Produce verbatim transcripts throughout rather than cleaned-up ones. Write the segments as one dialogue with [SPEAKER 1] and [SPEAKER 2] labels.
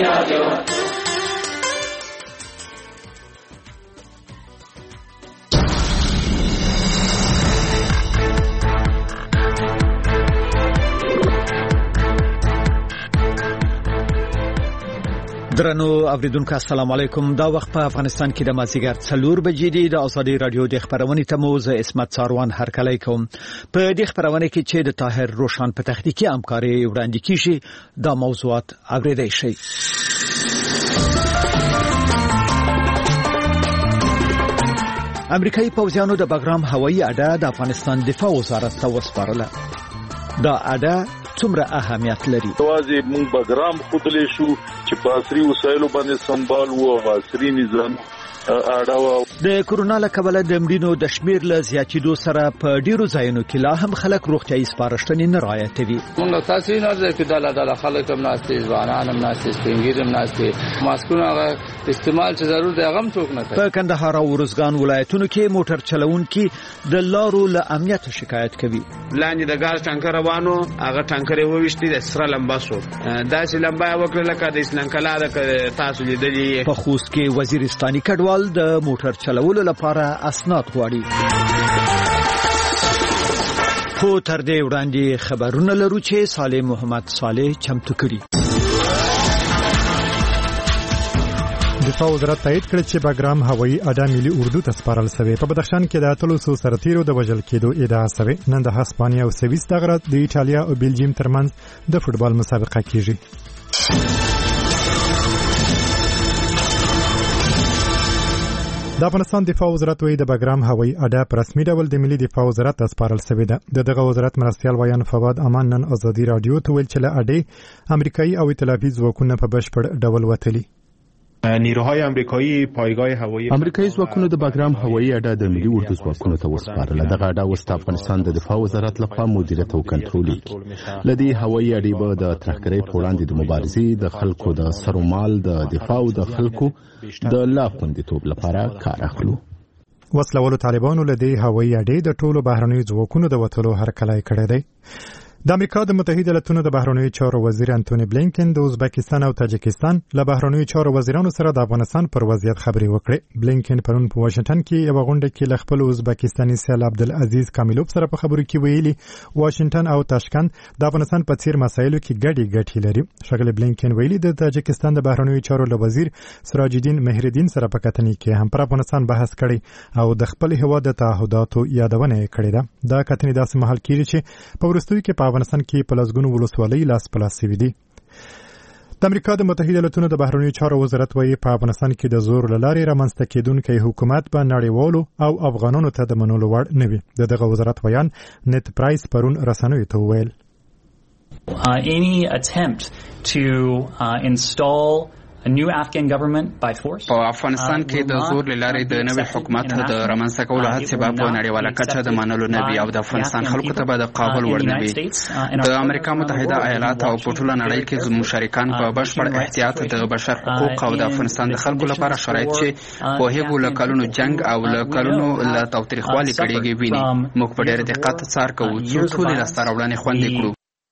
[SPEAKER 1] رادیو.
[SPEAKER 2] درنو اوریدونکو السلام علیکم. دا وخت په افغانستان کې د مازیګر څلور بجې دی. د ازادي رادیو د خبرونې تمو زه اسمت ساروان هرکلی کوم. په دې خبرونه کې چې د طاهر روشان په تخنیکی همکاري وړاندې کیږي دا موضوعات اوریدئ شي. امریکایي پوځیانو د بګرام هوایي اډه د افغانستان دفاع وزارت ته وسپارله. دا اډه څومره اهمیت لري؟
[SPEAKER 3] واځي موږ بګرام خودلې شو چې په عصري وسایلو باندې سمبال وو، عصري نظام اړه.
[SPEAKER 2] د کورونا له کبله د مړینو د شمیر له زیاتېدو سره په ډیرو ځایونو کې لا هم خلک روغتیايي سپارښتنې نه رعایتوي.
[SPEAKER 4] موږ تاسو نه ځکه چې د لاله خلک هم ناشته ځوانان هم ناشته سپینګیر هم ناشته ماسکونه استعمال چې ضرور دی هغه هم څوک نه کوي.
[SPEAKER 2] په کندهار او ورزګان ولایتونو کې موټر چلوونکي د لارو له امنیت شکایت کوي.
[SPEAKER 5] لاندې د ګاز ټانکر روانو هغه ټانکر یې وويشتي د سره لمبا شو داسې لمبا وکړه لکه د اسلامکلا د تاسو لیدلې.
[SPEAKER 2] په خوست کې وزیرستاني کډوال د موټر چلولو لپاره اسناد غواړي. خو تر دې وړاندې خبرونه لرو چې صالح محمد صالح چمتو کړي.
[SPEAKER 6] دفاع وزارت تایید کړ چې بګرام هوایي اډه ملي اردو ته سپارل شوې. په بدخشان کې د اتلو سو سرتیرو د وژل کېدو ادعا شوې. نن د هسپانیا او سویس دغه د ایټالیا او بلجیم ترمنځ د فوټبال مسابقه کیږي. د افغانستان دفاع وزارت وایي د بګرام هوایي اډه په رسمي ډول د ملي دفاع وزارت ته سپارل شوې ده. د دغه وزارت مرستیال ویان فواد امان نن ازادي رادیو ته ویل چې له اډې امریکایي او ائتلافي ځواکونه په بشپړ ډول وتلي.
[SPEAKER 7] نیروهای امریکایی پایگاه هوایی
[SPEAKER 8] امریکایي ځواکونو د بګرام هوایي اډه د ملي اردو ځواکونو ته وسپارله. دغه اډه اوس د افغانستان د دفاع وزارت لخوا مدیریت او کنټرول کیږي. لدی هوایي اډې به د ترهګرۍ په وړاندې د مبارزې، د خلکو د سر او مال د دفاع او د خلکو د لا خوندیتوب لپاره کار اخلو.
[SPEAKER 6] وسلوالو طالبانو لدی هوایي اډې د ټولو بهرنیو ځواکونو د وټلو هرکلی کړی دی. د امریکا د متحده ایالاتونو د بهرنیو چارو وزیر انټونی بلینکن د ازبکستان او تاجکستان له بهرنیو چارو وزیرانو سره د افغانستان پر وضعیت خبرې وکړې. بلینکن پرون په واشنگټن کې یو غونډه کې له خپل ازبکستاني سیال عبدالعزیز کامیلوف سره په خبرو کې ویلي واشنگټن او تاشکند د افغانستان په څیر مسایلو کې ګډي ګټي لري. ښاغلی بلینکن ویلي د تاجکستان د بهرنیو چارو له وزیر سراج الدین مهردین سره په کتنې کې هم پر افغانستان بحث کړی او د خپل هیواد د تعهداتو یادونه کړې ده. دا کتنې داسې مهال کېږي چې په وروستیو کې په افغانستان کې په لسګونو ولسوالۍ لاس په لاس شوي دي. د امریکا د متحده ایالاتونو د بهرنیو چارو وزارت وایي په افغانستان کې د زور له لارې رامنځته کېدونکی حکومت به نړیوالو او افغانانو ته د منلو وړ نه وي. د دغه وزارت ویان نت پرایس پرون رسنیو ته وویل
[SPEAKER 9] Uh, any attempt to uh, install a new Afghan government by force
[SPEAKER 10] په افغانستان کې د زور لارې د نوې حکومت د رامنځته کولو هڅې به په نړیواله کچه د منلو نه وي او د افغانستان خلکو ته به د قابل وړ نه وي. د امریکا متحده ایالات او په ټوله نړۍ کې زموږ شریکان په بشپړ احتیاط د بشر حقوق او د افغانستان د خلکو لپاره شرایط چې په هغو له کلونو جنگ او له کلونو له تاوتریخوالي کړيږي ویني. موږ په ډېر دقت څار کوو چې ټولې لاسته راوړنې خوندي کړو.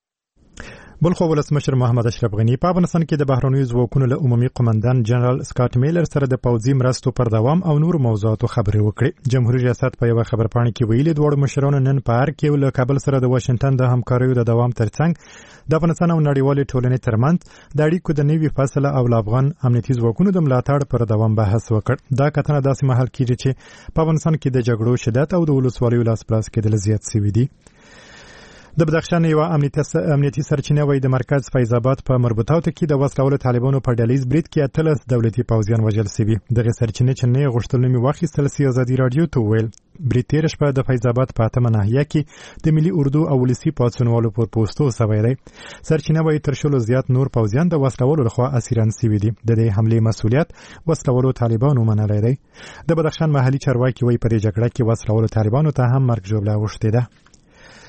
[SPEAKER 6] بلخو ولسمشر محمد اشرف غنی په افغانستان کې د بهرنیو ځواکونو له عمومي قومندان جنرال سکاټ میلر سره د پوځي مرستو پر دوام او نور موضوعاتو خبرې وکړې. جمهوریت ریاست په یو خبرپاڼه کې ویلي دوه مشرانو نن په هر کې له کابل سره د واشنگټن د همکاریو د دوام ترڅنګ د افغانستان او نړیوالې ټولنې ترمنځ د اړیکو د نوي فاصله او افغان امنیتي ځواکونو د ملاتړ پر دوام بحث وکړ. دا کتنه داسې مهال کېږي چې په افغانستان کې د جګړو شدت او د ولسوالیو لاس پلاس کېدل زیات شوي دي. د بدخشان یو امنیتي سرچینه وایي د مرکز فیض آباد په مربوطاتو کې د وسلوالو طالبانو په ډلیز برید کې اتلس دولتي پوځیان وژل شوي. دغه سرچینه چې نه غوښتل نومي واخیستل سي ازادي رادیو ته ویل برید تېره شپه د فیض آباد په اتمه ناحیه کې د ملي اردو او ولسي پاڅونوالو پر پوسټو شوی دی. سرچینه وایي تر شلو زیات نور پوځیان د وسلوالو لخوا اسیران شوي دي. د دې حملې مسؤلیت وسلوالو طالبانو منلی دی. د بدخشان محلي چارواکي وایي په دې جګړه کې وسلوالو طالبانو ته هم مرګ ژوبله اوښتې ده.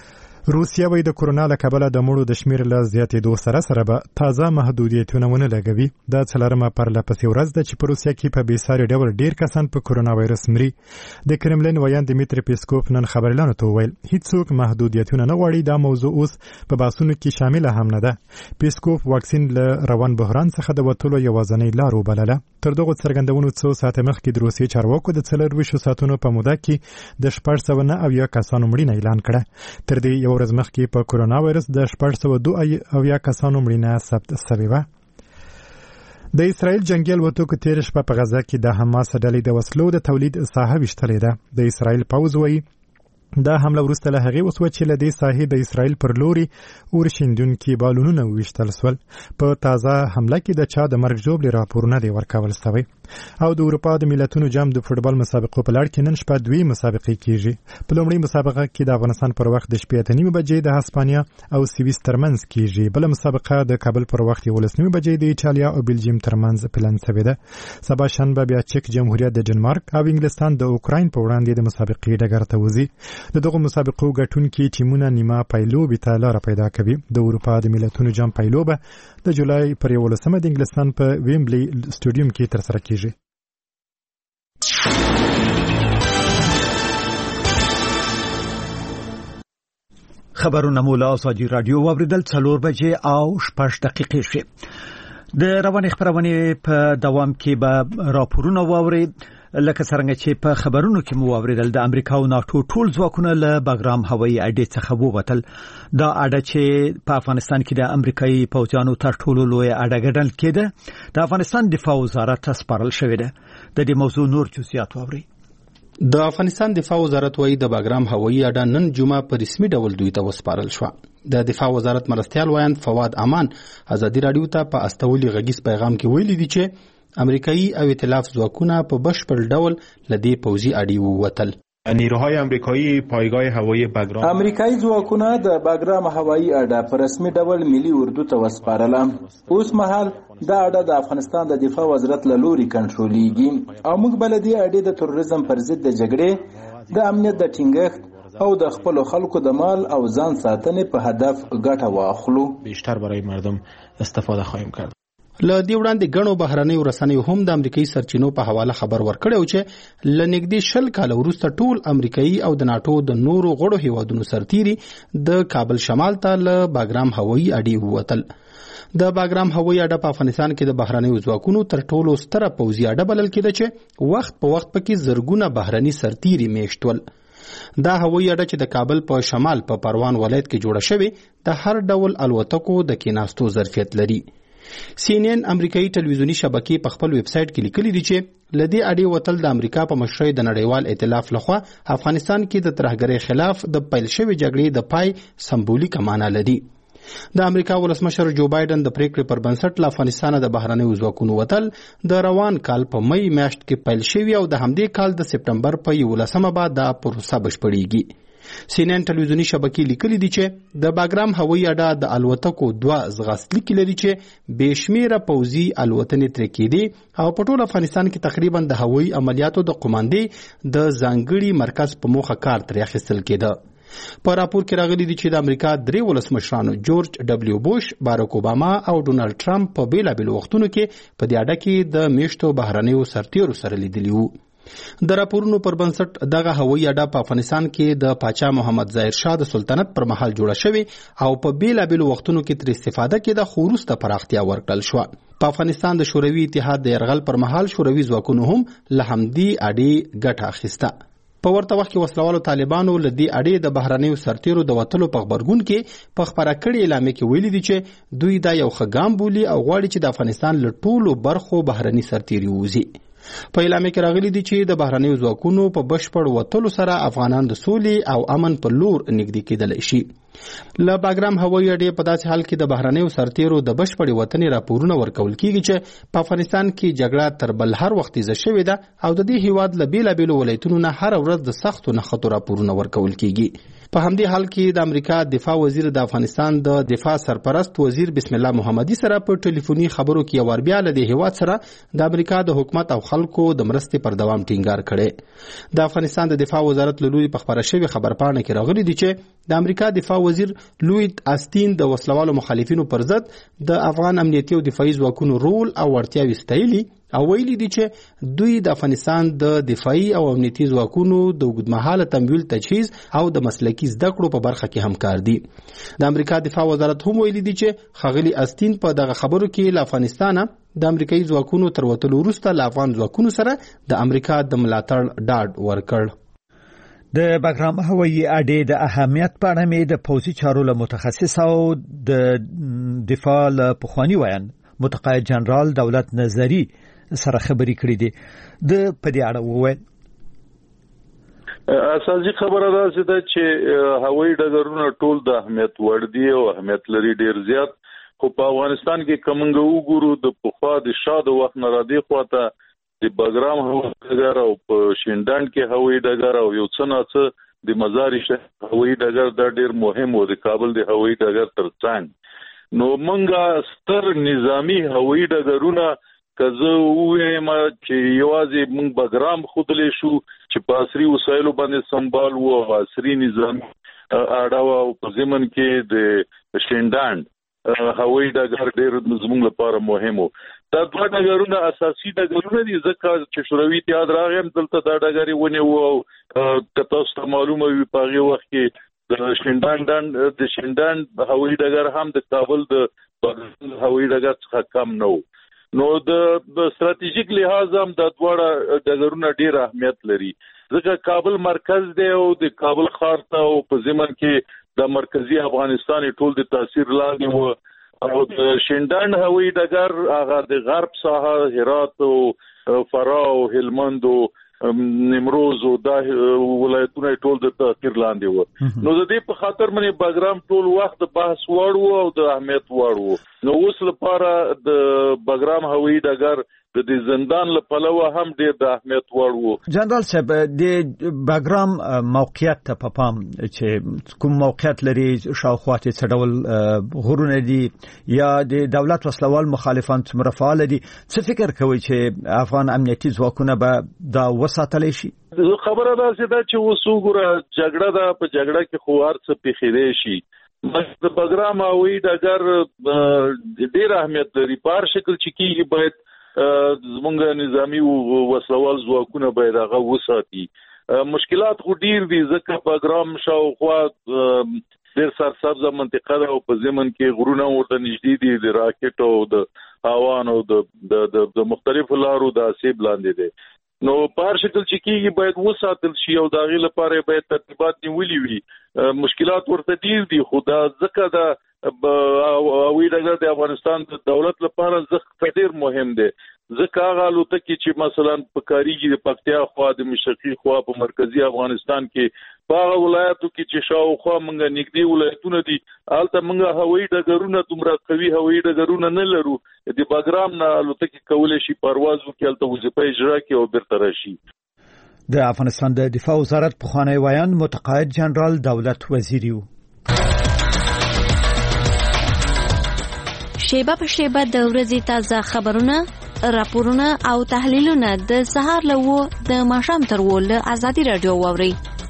[SPEAKER 6] روسیه وایي د کورونا له کبله د مړو د شمیر له زیاتېدو سره سره به تازه محدودیتونه ونه لګوي. دا څلورمه پرلهپسې ورځ ده چې په روسیه کې په بېساري ډول ډېر کسان په کورونا وایرس مري. د کرملین ویان دمیتری پیسکوف نن خبريالانو ته وویل هیڅوک محدودیتونه نه غواړي. دا موضوع اوس په بحثونو کې شامل هم نه ده. پیسکوف واکسین له روان بحران څخه د وتلو یوازینۍ لار وبلله. تر دغو څرګندونو څو ساعته مخکې د روسیې چارواکو د څلرویشتو ساعتونو په موده کې د شپږ سوه نه اویا کسانو مړینه اعلان کړه. تر دې یو ورځ مخکې په کورونا وایرس د شپږ سوه دوه اویا کسانو مړینه ثبت شوې وه. د اسرائیل جنگي الوتکو تېره شپه په غزه کې د حماس ډلې د وسلو د تولید ساحه ویشتلې ده. د اسرائیل پوځ وایي دا حمله وروسته له هغې وسوه چې له دې ساحې د اسرائیل پر لوري اورشیندونکي بالونونه وویشتل سول. په تازه حمله کې د چا د مرګ ژوبلې راپورونه دی ورکول سوی. او د اروپا د ملتونو جام د فوټبال مسابقو په لړ کې نن شپه دوی مسابقې کیږي. په لومړۍ مسابقه کې د افغانستان پر وخت د شپې اته نیمې بجې د هسپانیا او سویس ترمنځ کیږي. بله مسابقه د کابل پر وخت یولس نیمې بجې د ایټالیا او بلجیم ترمنځ پلان شوې ده. سبا شنبه بیا چک جمهوریت د ډنمارک او انګلستان د اوکراین په وړاندې د مسابقې ډګر ته وځي. د دغو مسابقو ګټونکي ټیمونه نیمه پایلوبې ته لاره پیدا کوي. د اروپا د ملتونو جام پایلوبه د جولای پر یولسمه د انګلستان په ویمبلی سټیډیوم کې ترسره کیږي.
[SPEAKER 2] خبرونه مو له ازادي راډیو واوریدل څلور بجې او شپږ دقیقې شوې. د روانې خبرونې په دوام کې به راپورونه واوري لکه څنګه چې په خبرونو کې مو واوریدل. د امریکا او ناتو ټول ځواکونه له باګرام هوایي اډې څخه ووتل. دا اډه چې په افغانستان کې د امریکایي پوځیانو تر ټولو لوی اډه ګڼل کېده د افغانستان دفاع وزارت ته سپارل شوې ده. د دې موضوع نور جزئیات واوري.
[SPEAKER 1] د افغانستان دفاع وزارت وایي د باګرام هوایي اډه نن جمعه په رسمي ډول دوی ته وسپارل شو. د دفاع وزارت مرستیال وایي فواد امان ازادي راډیو ته په استولي غږیز پیغام کې ویلي دي چې امریکایي او ائتلاف ځواکونه په بشپړ ډول لدې پوځي اډې ووتل.
[SPEAKER 7] نیروهای امریکایی پایگاه هوایی باگرام
[SPEAKER 11] امریکایي ځواکونه د باګرام هوایي اډه په رسمي ډول ملي اردو ته وسپارله. اوس مهال دا اډه د افغانستان د دفاع وزارت له لوري کنټرولېږي او موږ بل دې اډې د تروریزم پر ضد د جګړې د امنیت د ټینګښت او د خپل خلکو د مال او ځان ساتنې په هدف ګټه واخلو.
[SPEAKER 7] بیشتر برای مردم استفاده خواهیم کرد.
[SPEAKER 1] له دې وړاندې غنو بهرنۍ رسنۍ هم د امریکایي سرچینو په حواله خبر ورکړی چې لنګدي شل کال وروسته ټول امریکایي او د ناتو د نورو غړو هیوادونو سرتیري د کابل شمال ته له باګرام هوایي اډې ووتل. د باګرام هوایي اډه په افغانستان کې د بهرنۍ ځواکونو تر ټولو ستره پوځي اډه بلل کېده چې وخت په وخت پکې زرګونه بهرني سرتیري میشتول. دا هوایي اډه چې د کابل په شمال په پروان ولایت کې جوړه شوې د هر ډول الوتکو د کېناستو ظرفیت لري. سی ان ان امریکایي ټلویزیونی شبکې په خپل ویب سټ کې لیکلي دي چې لدې اډې وتل د امریکا په مشرۍ د نړیوال ائتلاف لخوا افغانستان کې د ترهګرۍ خلاف د پیل شوې جګړې د پای سمبولیک معنی لري. د امریکا ولسمشر جو بایدن د پریکړې پر بنسټ له افغانستان د بهرنیو ځواکونو وتل د روان کال په مئی میاشت کې پیل شوی او د همدې کال د سپټمبر په یولسمه بعد دا پروسه بشپړیږي. سی ان ان ټلویزیونی شبکې لیکلي دي چې د باګرام هوایي اډه د الوتکو دوه ځغاستلیکې لري چې بې شمیره پوځي الوتنې ترې کېدې او په ټول افغانستان کې تقریبا د هوایي عملیاتو د قماندې د ځانګړي مرکز په موخه کار ترې اخیستل کېده. په راپور کې راغلي دي چې د امریکا درې ولسمشرانو جورج ډبلیو بوش، باراک اوباما او ډونالډ ټرمپ په بیلابیلو وختونو کې په دې اډه کې د میشتو بهرنیو سرتیرو سره لیدلي وو. د راپورونو پر بنسټ دغه هوایي اډه په افغانستان کې د پاچا محمد ظاهر شاه د سلطنت پر مهال جوړه شوې او په بیلابیلو وختونو کې تر استفاده کېده خو وروسته پراختیا ورکړل شوه. په افغانستان د شوروي اتحاد د یرغل پر مهال شوروي ځواکونو هم له همدې اډې ګټه اخیسته. په ورته وخت کې وسلوالو طالبانو له دې اډې د بهرنیو سرتیرو د وتلو په خبرګون کې په خبره کړې اعلامیه کې ویلي دي چې دوی دا یو ښه ګام بولي او غواړي چې د افغانستان له ټولو برخو بهرني سرتیري ووځي. په اعلامیه کې راغلي دي چې د بهرنیو ځواکونو په بشپړ وتلو سره افغانان د سولې او امن په لور نږدې کېدلی شي. له باګرام هوایي اډې په داسې حال کې د بهرنیو سرتیرو د بشپړې وتنې راپورونه ورکول کېږي چې په افغانستان کې جګړه تر بل هر وخت زیاته شوې ده او د دې هیواد له بیلابیلو ولایتونو نه هر ورځ د سختو نښتو راپورونه ورکول کېږي. په همدې حال کې د امریکا دفاع وزیر د افغانستان د دفاع سرپرست وزیر بسم الله محمدي سره په ټلیفوني خبرو کې یو بیا له هیواد سره د امریکا د حکومت او خلکو د مرستې پر دوام ټینګار کړي. د افغانستان د دفاع وزارت له لوري په خبره شوی خبرپاڼه کې راغلي دي چې د امریکا دفاع وزیر لوید آستین د وسلوالو مخالفینو پر ضد د افغان امنیتي او دفاعي ځواکونو رول او وړتیاوې ستایلي او ویلي دي چې دوی د افغانستان د دفاعي او امنیتي ځواکونو د اوږدمهاله تمویل تجهیز او د مسلکي زده کړو په برخه کې همکار دي. د امریکا دفاع وزارت هم ویلي دي چې ښاغلي آستین په دغه خبرو کې له افغانستانه د امریکایي ځواکونو تر وتلو وروسته له افغان ځواکونو سره د امریکا د ملاتړ ډاډ ورکړ.
[SPEAKER 2] د بګرام هوایي اډې د اهمیت په اړه مې د پوځي چارو له متخصص او د دفاع له پخوانی ویان متقاعد جنرال دولت نظری سره خبرې کړې دي. د په دې اړه وویل
[SPEAKER 3] اساسي خبره دا ده چې هوایي ډګرونه ټول د اهمیت وړ دي او اهمیت لري ډیر زیات، خو په افغانستان کې کومنګ وګورو د پخوا د شاده وخت نه را دي خواته د بګرام هوایي ډګر او په شینډاند کې هوایي ډګر او یو څه نه څه د مزار شریف هوایي ډګر دا ډیر مهم و د کابل د هوایي ډګر ترڅنګ. نو مونږه ستر نظامی هوایي ډګرونه کزه وایم چې یوازې موږ بګرام خودلې شو چې په عصري وسایلو باندې سمبال وو او عصري نظام اړه او په ضمن کې د شینډاند هوایي ډګر ډېر زموږ لپاره مهم وو. دا دوه ډګرونه اساسي ډګرونه دي ځکه چې شوروي اتحاد راغی دلته دا ډګرې ونیو او که تاسو ته معلومه وي په هغه وخت کې د شینډاند د شینډاند هوایي ډګر هم د کابل د هوایي ډګر څخه کم نه و. نو د ستراتیژیک لحاظ هم د دواړه ډګرونه ډیر اهمیت لري ځکه کابل مرکز دی او د کابل ښار ته او په ضمن کې د مرکزی افغانستان ټول د تاثیر لاندې و او د شینډاند هوایي ډګر هغه د غرب ساحه هرات او فراه او هلمند او نیمروز او د ولایتونو ټول د تاثیر لاندې و. نو د دې په خاطر باندې بګرام ټول وخت بحث وړو او د اهمیت وړو. نو اوس لپاره د بګرام هوایي ډګر د دې زندان لپاره هم ډېر د اهمیت وړو.
[SPEAKER 2] جنرال صاحب د بګرام موقعیت ته په پام چې کوم موقعیت لري شاوخواته څه ډول غرونه دي یا د دولت وسلوال مخالفان څومره فعال دي، څه فکر کوي چې افغان امنیتي ځواکونه به دا وساتلی شي؟
[SPEAKER 3] خبره دا چې اوس وګوره جګړه ده، په جګړه کې خو هر څه پیښیدای شي. د بګرام هوایي ډګر ډېر اهمیت لري په هر شکل چې کېږي باید زمونږ نظامی وسلوال ځواکونه باید هغه وساتي. مشکلات خو ډیر دي ځکه بګرام شاوخوا ډیر سرسبزه منطقه ده او په ضمن کې غرونه ورته نږدې دي د راکټ او د هاوان او د د مختلفو لارو د اسیب لاندې دي. نو په هر شکل چې کېږي باید وساتل شي او د هغې لپاره باید ترتیبات نیولي وي. مشکلات ورته ډیر دي خو دا ځکه دا هوایي ډګر د افغانستان د دولت لپاره ډېر مهم دی ځکه هغه الوتکې چې مثلا په کاریږي د پکتیا خوا د مشرقي خوا په مرکزی افغانستان کې په هغه ولایتو کې چې شاوخوا موږ نږدې ولایتونه دي هلته موږ هوایي ډګرونه دومره قوي هوایي ډګرونه نه لرو. د بګرام نه الوتکې کولی شي پرواز وکړي هلته وظیفه اجرا کړي او بیرته راشي.
[SPEAKER 2] د افغانستان د دفاع وزارت پخوانی ویان متقاعد جنرال دولت وزیری و.
[SPEAKER 12] شیبه په شیبه د ورځې تازه خبرونه، راپورونه او تحلیلونه د سهار له وو د ماښام تر وو له ازادي رادیو واوري.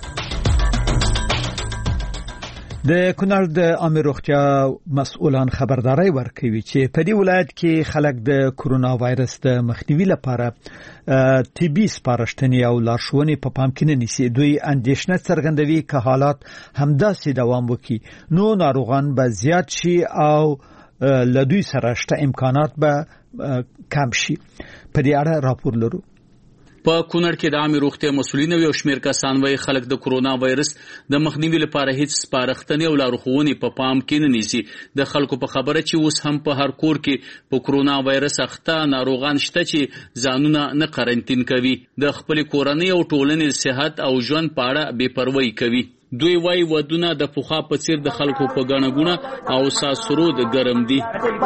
[SPEAKER 2] د کونړ د عامه روغتیا مسؤلان خبرداري ورکوي چې په دې ولایت کې خلک د کرونا وایرس د مخنیوي لپاره طبي سپارښتنې او لارښوونې په پام کې نه نیسي. دوی اندېښنه څرګندوي که حالات همداسې دوام وکړي نو ناروغان به زیات شي او لدوی سره شته امکانات به کم شي. په دې اړه راپور لرو.
[SPEAKER 13] په کونړ کې د عامه روغتیا مسؤلین او شمیر کسان وايي خلک د کرونا وایرس د مخنیوي لپاره هیڅ سپارښتنې او لارښوونې په پام کې نه نیسي. د خلکو په خبره چې اوس هم په هر کور کې په کرونا وایرس اخته ناروغان شته چې ځانونه نه قرنټین کوي، د خپل کورنۍ او ټولنې صحت او ژوند په اړه بې پروايي کوي. دوی وايي ودونه د پوخا په څیر د خلکو په غاڼه غونه او ساسرود ګرم دي.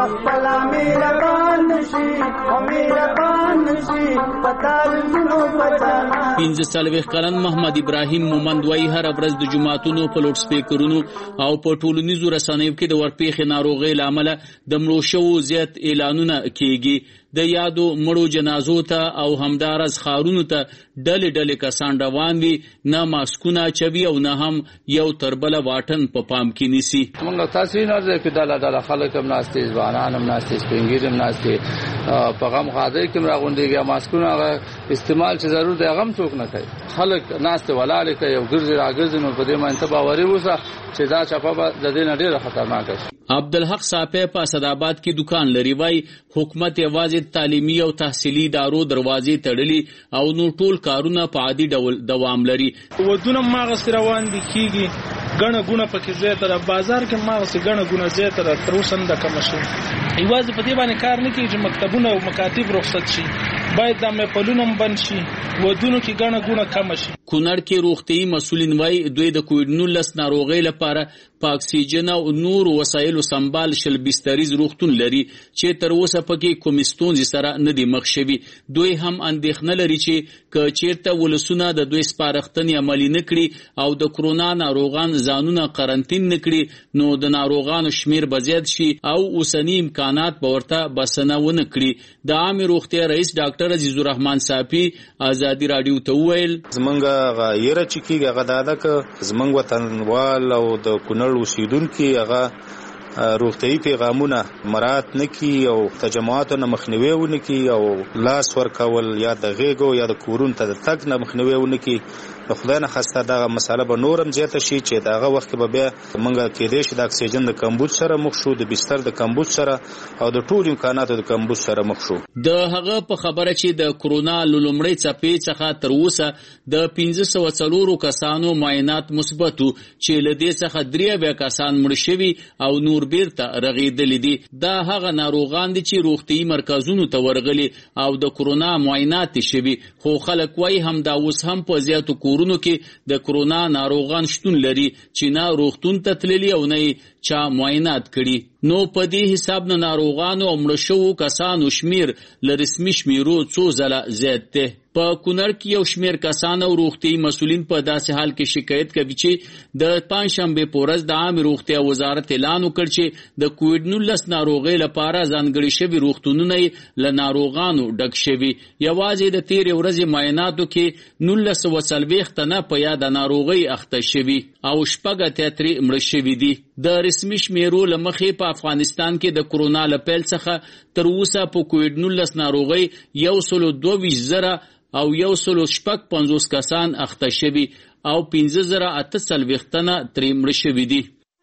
[SPEAKER 13] پنځه څلوېښت کلن محمد ابراهیم مومند وايي هر ورځ د جماعتونو په لوډ سپیکرونو او په ټولنیزو رسنیو کې د ورپېښې ناروغۍ له امله د مړو شوو زیات اعلانونه کیږي. د یادو مړو جنازو ته او همدارس خارونو ته ډلې ډلې کسان روان وي، نه ماسکونه اچوي او نه هم یو تر بله واټن په پام کې نیسي.
[SPEAKER 4] موږ تاسو نه ځکه چې ډله ډله خلک هم ناستي، ځوانان هم ناستي، سپین ږیري هم ناستي، په غم خاطر کې راغونډېږي. ماسکونه هغه استعمال چې ضرور دی هغه هم څوک نه کوي. خلک ناستي ولاړې کوي او ګرځي راګرځي. نو په دې باندې ته باوري اوسه چې دا چپه به د دې نه ډېره خطرناکه شي.
[SPEAKER 13] عبدالحق صاحب په اسداباد کې دکان لري. وای حکومت یوازې تعلیمي او تحصیلي ادارو دروازې تړلي او نو ټول کارونه په عادي ډول دوام لري.
[SPEAKER 14] ودونه ماغه روان دي کیږي غنه غونه پکې زیاتره بازار کې ماغه غنه غونه زیاتره تر اوسه د کم شي. ایواز په دې باندې کار نه کوي چې مکتبونه او مکاتب رخصت شي. باید د مپلونم بند شي، ودونو کې غنه غونه کم شي.
[SPEAKER 13] کونړ کې روغتي مسولین وای دوی د کووډ نولس ناروغۍ لپاره په اکسیجن او نور وسایلو سنبال شل بستریز روغتون لري چې تر اوسه پکې کوم ستونزې سره نه دي مخ شوي. دوی هم اندېښنه لري چې که چیرته ولسونه د دوی سپارښتنې عملي نه کړي او د کرونا ناروغان ځانونه قرنطین نه کړي نو د ناروغانو شمیر به زیات شي او اوسني امکانات به ورته بسنه ونه کړي. د عامې روغتیا رئیس ډاکټر عزیز الرحمن صافي ازادي راډیو ته وویل
[SPEAKER 15] زمونږ غیره چې کېږي هغه دا ده که زمونږ وطنوال او د کونړ اوسیدونکي هغه روغتیايي پیغامونه مراعات نه کړي او تجمعاتو نه مخنیوی ونه کړي او لاس ورکول یا د غېږو یا د کورونو ته د تګ نه مخنیوی ونه کړي. د خدای نه خسته دغه مسله به نورم زیاته شي چې دغه وخت به بیا موږ کېدای شي د اکسیجن د کمبود سره مخ شو، د بستر د کمبود سره او د ټول امکاناتو د کمبود سره مخ شو.
[SPEAKER 13] د هغه په خبره چې د کرونا لومړۍ څپې څخه تر اوسه د پنځه سوه څلورو کسانو معاینات مثبتو چې له دې څخه درې اویا کسان مړ شوي او نور بیرته رغېدلي دي. دا هغه ناروغان دي چې روغتیايي مرکزونو ته ورغلي او د کرونا معاینات شوي، خو خلک وایي همدا اوس هم په زیاتو کورونو کې د کرونا ناروغان شتون لري چې نه روغتون ته تللي او نه چا معاینات کړي. نو په دې حساب نه ناروغانو او مړه شوو کسانو شمیر له رسمي شمیرو څو ځله زیات دی. په کونړ کې یو شمیر کسان او روغتیايي مسولین په داسې حال کې شکایت کوي چې د پنځشنبه په ورځ د عامه روغتیا وزارت اعلان وکړ چې د کووډ نولس ناروغۍ لپاره ځانګړي شوي روغتونونه له ناروغانو ډک شوي. یوازې د تیرې ورځې معایناتو کې نولس سوه څلوېښت تنه په یاده ناروغۍ اخته شوي او شپږ اتیا ترې مړه شوي دي. د رسمي شمیرو له مخې په افغانستان کې د کرونا له پیل څخه تر اوسه په کووډ نولس ناروغۍ یو سلو دوه ویشت زره او یو سلو شپږ پنځوس کسان اخته شوي او پنځه زره اته څلوېښت تنه ترې مړه شوي دي.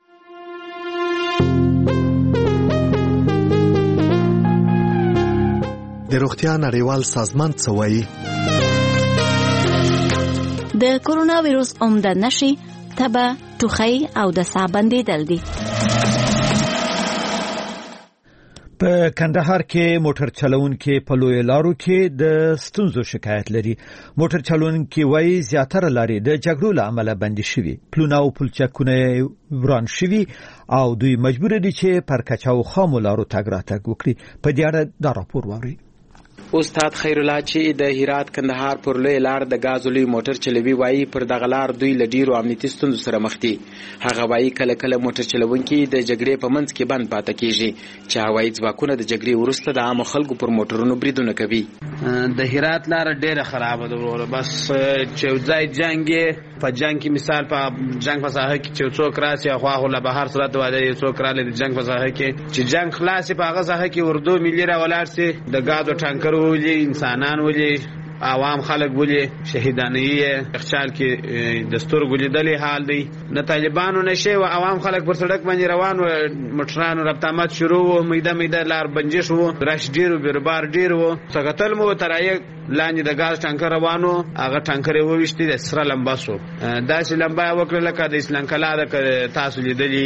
[SPEAKER 16] د روغتیا نړیوال سازمان څه وایي؟
[SPEAKER 12] د کرونا ویروس عمده نښې تبه، ټوخی او د ساه بندېدل دي.
[SPEAKER 2] په کندهار کې موټر چلونکي په لوی لارو کې د ستونزو شکایت لري. موټر چلونکي وایي زیاتره لارې د جګړو له امله بندي شوي، پلونه او پلچکونه وران شوي او دوی مجبور دي چې پر کچاو خامو لارو تګ راتګ وکړي. په دې اړه دا راپور واورئ.
[SPEAKER 17] استاد خیر الله چې د هرات کندهار پر لوی لار د غازولي موټر چلوي وایي پر دغه لار دوی له ډیرو امنیتي ستونزو سره مخ دي. هغه وایي کله کله موټر چلونکي د جګړې په منځ کې بند پاتې کیږي چې هوایي ځواکونه د جګړې وروسته د عام خلکو پر موټرونو بریدونه کوي.
[SPEAKER 5] د هرات لار ډیره خرابه ده وروره، بس چې ځای جنگ په جنگ کې مثال په جنگ په ساحه کې چې څوک راسي خو هغه له بهر سره د واده څوک را لید جنگ په ساحه کې چې جنگ خلاص په هغه ساحه کې اردو ملي را ولاړ سي د غازو ټانکر ولي انسانان ولي عوام خلک ولي شهیدانی اخچال کې دستور ولیدلې حال دی. نه طالبانو نشه او عوام خلک پر سړک باندې روان و، مټرانو رابطامات شروع و، میده میده لار بنجې شو، راش ډیرو بیربار ډیرو څنګه مو ترای لاندې د غاز ټانکر روانو، هغه ټانکر یې وویشتي د سره لمبا شو. دا چې لمبا وکړه لکه د اسلام کلا د تاسو لیدلې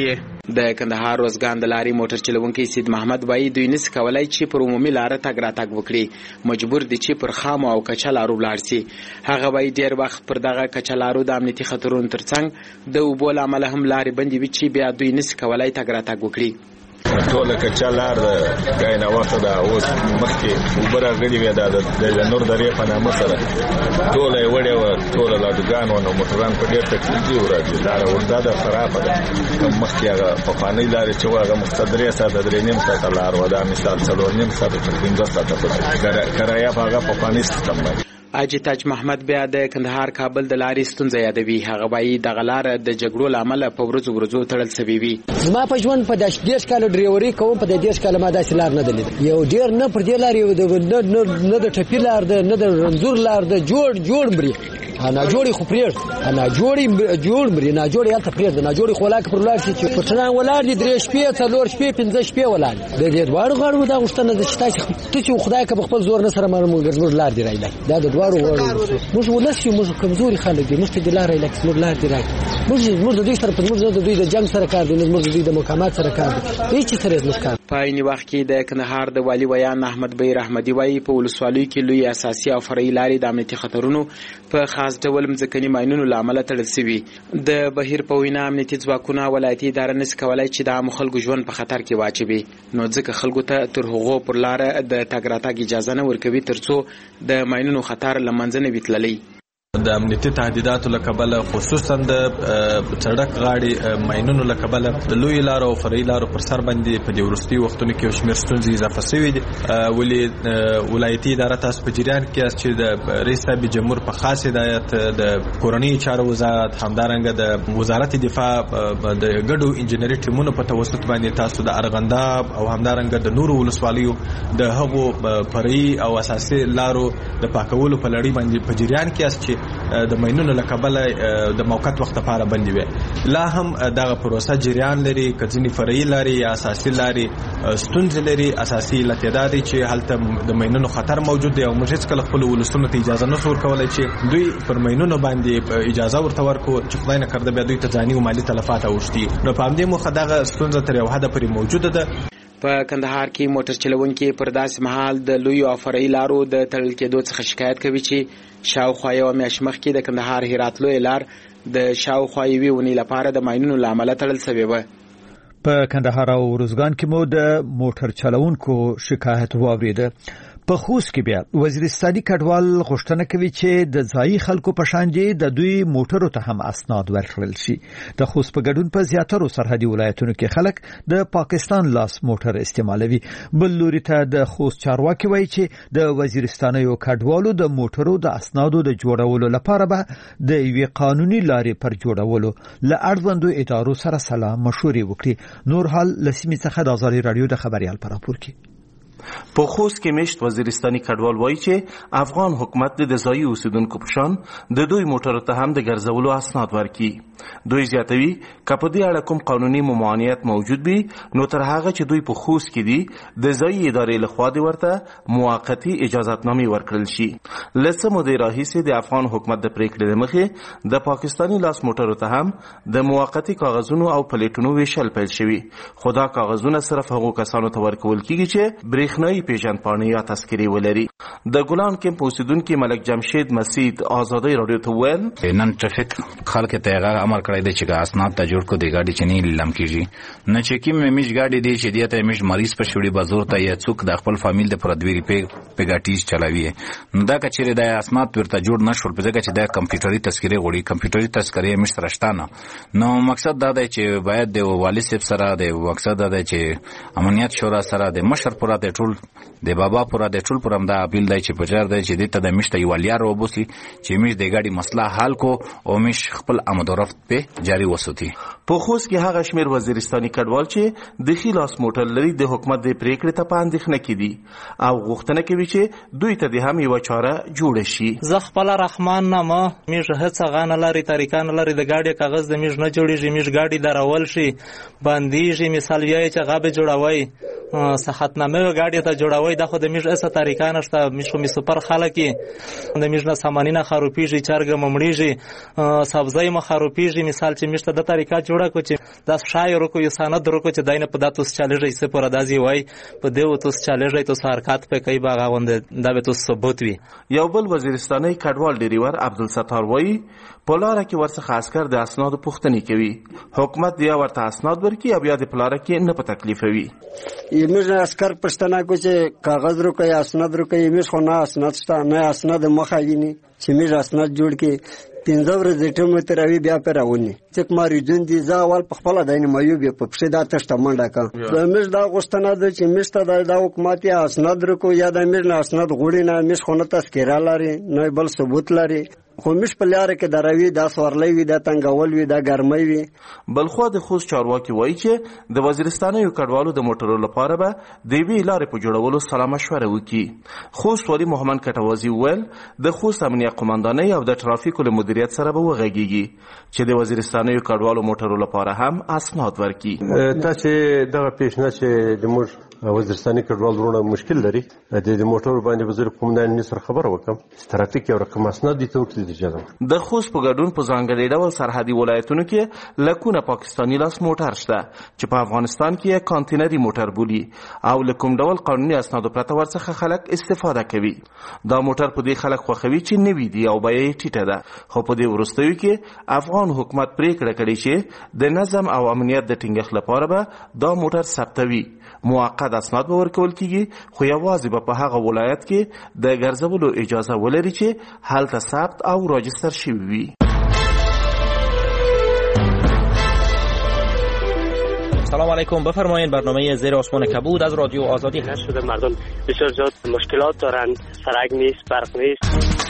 [SPEAKER 17] د کندهار روزګان د لارې موټر چلونکي سید محمد وایي دوی نس کولای چې پر عمومي لار تګ راتګ وکړي، مجبور دي چې پر خامو او کچا لارو لاړ شي. هغه وایي ډیر وخت پر دغه کچا لارو د امنیتي خطرونو ترڅنګ د اوبو له امله هم لارې بندې وي چې بیا دوی نس کولای تګ راتګ وکړي.
[SPEAKER 18] ټوله کچا لار د ګاینه وخت دا اوس مخکې اوبه راغلي وي دا د نور درې په نامه سره ټوله یې وړې وه، ټوله لاډوګان وه، نو موټران په ډېر تکلیف دي ورځي. لاره اوږده ده، خرابه ده. مخکې هغه پخوانۍ لارې چې وه هغه مخته درې ساعته درې نیم ساعته لار وه، دا مثال څلور نیم ساعته تر پنځه ساعته پسې کرایه په هغه پخواني سیستم باندې.
[SPEAKER 17] حاجي تاج محمد بیا د کندهار کابل د لارې ستونزه یادوي. هغه وایي دغه لاره د جګړو له امله په ورځو ورځو تړل سوې وي.
[SPEAKER 19] زما په ژوند په دېرش کاله ډریوري کوم، په دېرش کاله ما داسې لار نه ده لیدلې. یو ډېر نه پر دې لارې نه د ټپي لار ده، نه د رنځور لار ده، جوړ جوړ مري انا جوړي خو پرېږد انا جوړي جوړ مري نه جوړي هلته پرېږد نه جوړي خو لاک پر ولاړ شي چې پټنان ولاړ دي درې شپې څلور شپې پنځه شپې ولاړ د دې دواړو غاړو دا غوښتنه ده چې تاسې ته چې خدای که په خپل زور نه سره موږ زموږ لار دي رایلای دا د دواړو غاړو موږ ولس یو، موږ کمزوري خلک دي، موږ ته د لار رایلای زموږ لار دي رایلای موږ زموږ د دوی سره په زموږ د دوی د جنګ سره کار دی، زموږ د دوی د مقامات سره کار دی، هیڅ سره زموږ کار.
[SPEAKER 17] په عین وخت کې د کندهار د والي ویان احمد بیر احمدي وایي په ولسوالیو کې لوی اساسي او فرعي لارې د امنیتي خطرونو په خاص ډول مځکني ماینونو له امله تړل سوي. د بهیر په وینا امنیتي ځواکونه ولایتي اداره نس کولای چې د عامو خلکو ژوند په خطر کې واچوي، نو ځکه خلکو ته تر هغو پر لاره د تګ راتګ اجازه نه ورکوي ترڅو د ماینونو خطر له منځه نه وي تللی.
[SPEAKER 20] د امنیتي تهدیداتو له کبله خصوصا د سړک غاړې ماینونو له کبله د لوی لارو او فرعي لارو پر سر باندې په دې وروستي وختونو کې یو شمېر ستونزې اضافه شوي دي. ولې ولایتي اداره تاسو په جریان کې یاست چې د رئیس صاحب جمهور په خاص هدایت د کورنۍ چارو وزارت همدارنګه د وزارت دفاع د ګډو انجنیري ټیمونو په توسط باندې تاسو د ارغنداب او همدارنګه د نورو ولسوالیو د هغو فرعي او اساسي لارو د پاکولو په لړۍ باندې په جریان کې یاست چې د ماینونو له کبله د موقت وخت لپاره بندي وي. لا هم دغه پروسه جریان لري، کځنی فرعي لاري یا اساسي لاري ستونزې لري. اساسي علت دا دی چې هلته د ماینونو خطر موجود دی او موږ هیڅ کله خپل ولسونو ته اجازه نه ورکولای چې دوی پر ماینونو باندې اجازه ورته ورکو چې خدای نه کړه بیا دوی ته ځاني او مالی تلفات اوښتي. نو په همدې موخه دغه ستونزه تر یو حده پورې موجوده ده.
[SPEAKER 17] په کندهار کې موټر چلونکي پر داسې مهال د لوی او فرعي لارو د تړل کېدو څخه شکایت کوي چې شاوخوا یو میاشت مخکې د کندهار هرات لوی لار د شاوخوا یوې ونې لپاره د ماینونو له امله تړل شوې وه.
[SPEAKER 2] په کندهار او روزګان کې مو د موټر چلونکو شکایت واوریده. په خوست کې بیا وزیرستاني کډوال غوښتنه کوي چې د ځایي خلکو په شان دي د دوی موټرو ته هم اسناد ورکړل شي. د خوست په ګډون په زیاترو سرحدي ولایتونو کې خلک د پاکستان لاس موټر استعمالوي. بل لوري ته د خوست چارواکي وایي چې د وزیرستانیو کډوالو د موټرو د اسنادو د جوړولو لپاره به د یوې قانوني لارې پر جوړولو له اړوندو ادارو سره سلا مشورې وکړي. نور حال لسیمې څخه د آزادي رادیو د خبريال پر راپور کې.
[SPEAKER 21] په خوست کې مشت وزیرستاني کډوال وایي چې افغان حکومت د ځایي اوسیدونکو په شان د دوی موټرو ته هم د ګرځولو اسناد ورکړي. دوی زیاتوي که په دې اړه کوم قانوني ممانعت موجود وي نو تر هغه چې دوی په خوست کې دي د ځایي ادارې لخوا دې ورته موقتي اجازهتنامې ورکړل شي. له څه مودې راهیسې د افغان حکومت د پریکړې له مخې د پاکستاني لاس موټرو ته هم د موقتي کاغذونو او پلیټونو ویشل پیل شوي، خو دا کاغذونه صرف هغو کسانو ته ورکول کیږي چې برېښنایي پیژندپاڼې یا تذکرې ولري. د ګلان کمپ اوسیدونکي ملک جمشید مسید آزادۍ رادیو ته وویل
[SPEAKER 22] نن ټرافیک خلک ته هغه امر کړی دی چې اسناد ته جوړ کو دی ګاډي چې نه لیلام کیږي نه چې کیم میش ګاډي دی چې دیته میش مریض په شوړي بازار ته یا څوک د خپل فامیل د پردویری په پیګاټیز چلاوي. نو دا کچېره د اسناد ورته جوړ نشول په ځکه چې د کمپیوټري تذکرې غوړي کمپیوټري تذکرې مش سرشتانه. نو مقصد دا دی چې باید د والي صاحب سره د مقصد دا دی چې امنیت شورا سره د مشر پورا د ټول د بابا پورا د ټول پرم دا اپیل دی چې پچار دی چې دته د مشته یو لیار وبوسي چې مش د ګاډي مسله حل کو او مش خپل آمد و رفت په جاری وساتي.
[SPEAKER 21] په خوست کې هغه شمیر وزیرستاني کډوال چې د خلاص موټر لري د حکومت د پریکړې ته پاندېښنه کړي او غوښتنه کوي چې دوی ته د هم یو چاره جوړ شي.
[SPEAKER 23] زه خپل رحمان نامه میږه هڅه غانه لري طریقان لري د ګاډي کاغذ د میږ نه جوړیږي میږ ګاډي درول شي باندېږي مثال یې چې غابه جوړوي صحتنامه ګاډي ته جوړوي دا خو د میږ اسه طریقان نشته میږ خو می سپر خلک د میږ نه سامانینه خروپیږي چرګ ممړیږي سبزی مخروپیږي مثال چې میږ ته د طریقه جوړ جوړه کو چې دا شاعر کو یو سند ورکو چې داینه په داتوس چالش ایسه پر دازي وای په دیو توس چالش تو حرکت په کوي باغ غوند دا به تو ثبوت وي.
[SPEAKER 21] یو بل وزیرستاني کډوال ډریور عبدالستار وای په لار کې ورڅخه عسكر د اسناد پوښتنه کوي، حکومت بیا ورته اسناد ورکي او بیا د پلار کې نه په تکلیفوي.
[SPEAKER 8] یمش عسكر پښتنه کو چې کاغذ ورکوي اسناد ورکوي، یمش خو نه اسناد شته نه اسناد مخه ویني چې میز اسناد جوړ کې پنځه ورځې ټیم تروي بیا پرونی چې کماري جون دي ځاول په خپل داینه مایو بیا په پښه دا تشته منډه کا د میز دا غوښتنه ده چې میسته د حکومت یا اسناد ورکو یا د میز نه اسناد غوړي نه میز خو نه تذکره لري نه بل ثبوت لري، خو مش په لار کې دروي دا سورلې وي دا تنګول وي دا ګرمي وي.
[SPEAKER 21] بلخو د خوست چارواکي وایي چې د وزیرستاني کډوالو د موټرو لپاره به د وی لارې په جوړولو سره مشوره وکړي. خوست ولي محمد کټوازي ویل د خوست امنیه قومندانۍ او د ترافیکو له مدیریت سره به وغږیږي چې د وزیرستاني کډوالو موټرو لپاره هم اسناد ورکړي.
[SPEAKER 9] تاسو دغه پیشنهاد چې د موږ وزیرستاني کډوال ورونه مشکل لري د دې موټر باندې وزیر قومندان سره خبر وکم ترافیک یو رقم اسناد دي ته
[SPEAKER 21] د خوست په ګډون په ځانګړي ډول سرحدي ولایتونو کې لکونه پاکستاني لاس موټر شته چې په افغانستان کې کانتینري موټر بولي او لکوم ډول قانوني اسنادو پرته ورڅخه خلک استفاده کوي. دا موټر په دې خلک خوښوي چې نوي دي او بیه یې ټیټه ده، خو په دې وروستیو کې افغان حکومت پریکړه کړې چې د نظم او امنیت د ټینګښت لپاره به دا موټر ثبتوي. موقت اسناد به ورکول کیږي خو یوازې به په هغه ولایت کې د ګرځولو اجازه ولري چې هلته ثبت او راجستر شوی وي.
[SPEAKER 10] سلام علیکم، بفرمایید. برنامه زیر آسمان کبود از رادیو آزادی
[SPEAKER 24] نشده. مردم بسیار زیاد مشکلات دارند، سرک نیست، برق نیست.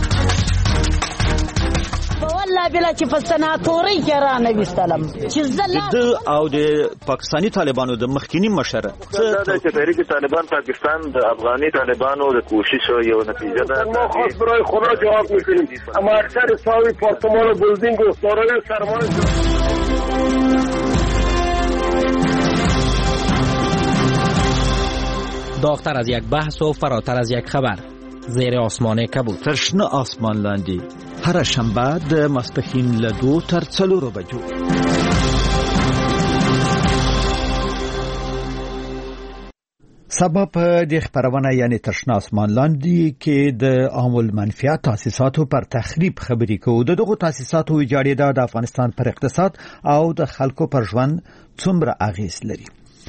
[SPEAKER 25] والله بلا چې فستناتوري کې را نوستلم چې زله
[SPEAKER 2] د او د پاکستانی طالبانو د مخکینی مشره
[SPEAKER 3] دا چې تحریک طالبان پاکستان د افغاني طالبانو د کوشش یو نتیجه ده.
[SPEAKER 26] ما خاص برای خدا جواب میکنیم، اما اکثر ساوی پارتمان و بلدینگ و سارای سرمایه
[SPEAKER 10] داغتر از یک بحث و فراتر از یک خبر. زیر آسمان کبود.
[SPEAKER 2] ترشنه آسمان لاندی هر شنبه د ماسپښین له دوه تر څلورو بجو. سبب د خبرونه یعنی ترشنه آسمان لاندی کې د عام المنفعه تاسیساتو پر تخریب خبرې کوو. دغه تاسیساتو ایجاډېدا د افغانستان پر اقتصاد او د خلکو پر ژوند څومره اغیز لري.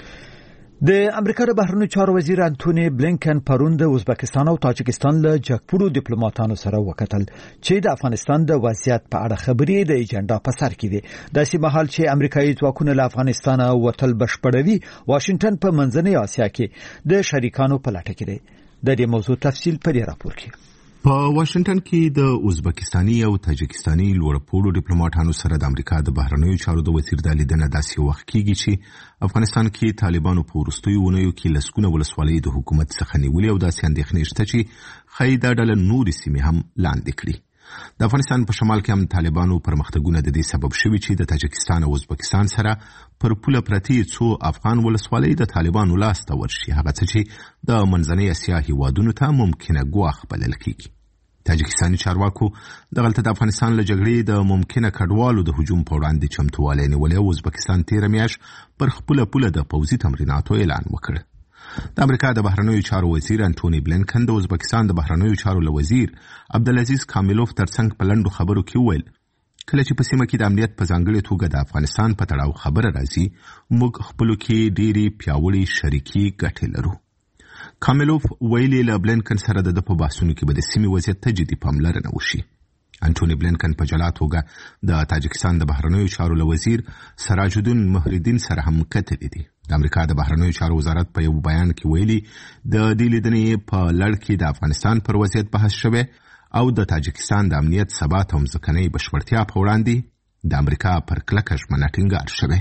[SPEAKER 2] د امریکا د بهرنیو چارو وزیر انټونی بلینکن پرون د ازبکستان او تاجکستان له جګپوړو ډیپلوماټانو سره وکتل چې د افغانستان د وضعیت په اړه خبرې د ایجنډا په سر کې دي. داسې مهال چې امریکایي ځواکونه له افغانستان وتل بشپړوي، واشنگټن په منځنۍ اسیا کې د شریکانو په لټه کې دی. د دې موضوع تفصیل په دې راپور کې.
[SPEAKER 27] په واشنگټن کې د ازبکستاني او تاجکستاني لوړپوړو ډیپلوماټانو سره د امریکا د بهرنیو چارو د وزیر د لیدنه داسې وخت کېږي چې افغانستان کې طالبانو په وروستیو اونیو کې لسګونه ولسوالۍ د حکومت څخه نیولې او داسې اندېښنې شته چې ښایي دا ډله نورې سیمې هم لاندې کړي. د افغانستان په شمال کې هم طالبانو پرمختګونه د دې سبب شوي چې د تاجکستان او ازبکستان سره پر پوله پرتې څو افغان ولسوالۍ د طالبانو لاس ته ورشي، هغه څه چې د منځنۍ اسیا هیوادونو ته ممکنه ګواښ بلل کېږي. تاجکستاني چارواکو دغلته د افغانستان له جګړې د ممکنه کډوالو د هجوم په وړاندې چمتووالی نیولی او ازبکستان تېره میاشت پر خپله پوله د پوځي تمریناتو اعلان وکړ. د امریکا د بهرنیو چارو وزیر انټونی بلینکن د ازبکستان د بهرنیو چارو له وزیر عبدالعزیز کامیلوف ترڅنګ په لنډو خبرو کې وویل کله چې په سیمه کې د امنیت په ځانګړې توګه د افغانستان په تړاو خبره راځي، موږ خپلو کې ډېرې پیاوړې شریکي ګټې لرو. کامیلوف ویلي له بلینکن سره د په بحثونو کې به د سیمې وضعیت ته جدي پاملرنه وشي. انټونی بلینکن په جلا توګه د تاجکستان د بهرنیو چارو له وزیر سراج الدین مهردین سره هم کتلې دي. د امریکا د بهرنیو چارو وزارت په یو بیان کې ویلي د دې لیدنې په لړ کې د افغانستان پر وضعیت بحث شوی او د تاجکستان د امنیت، ثبات او ځمکنۍ بشپړتیا په وړاندې د امریکا پر کلکه ژمنه ټینګار شوی.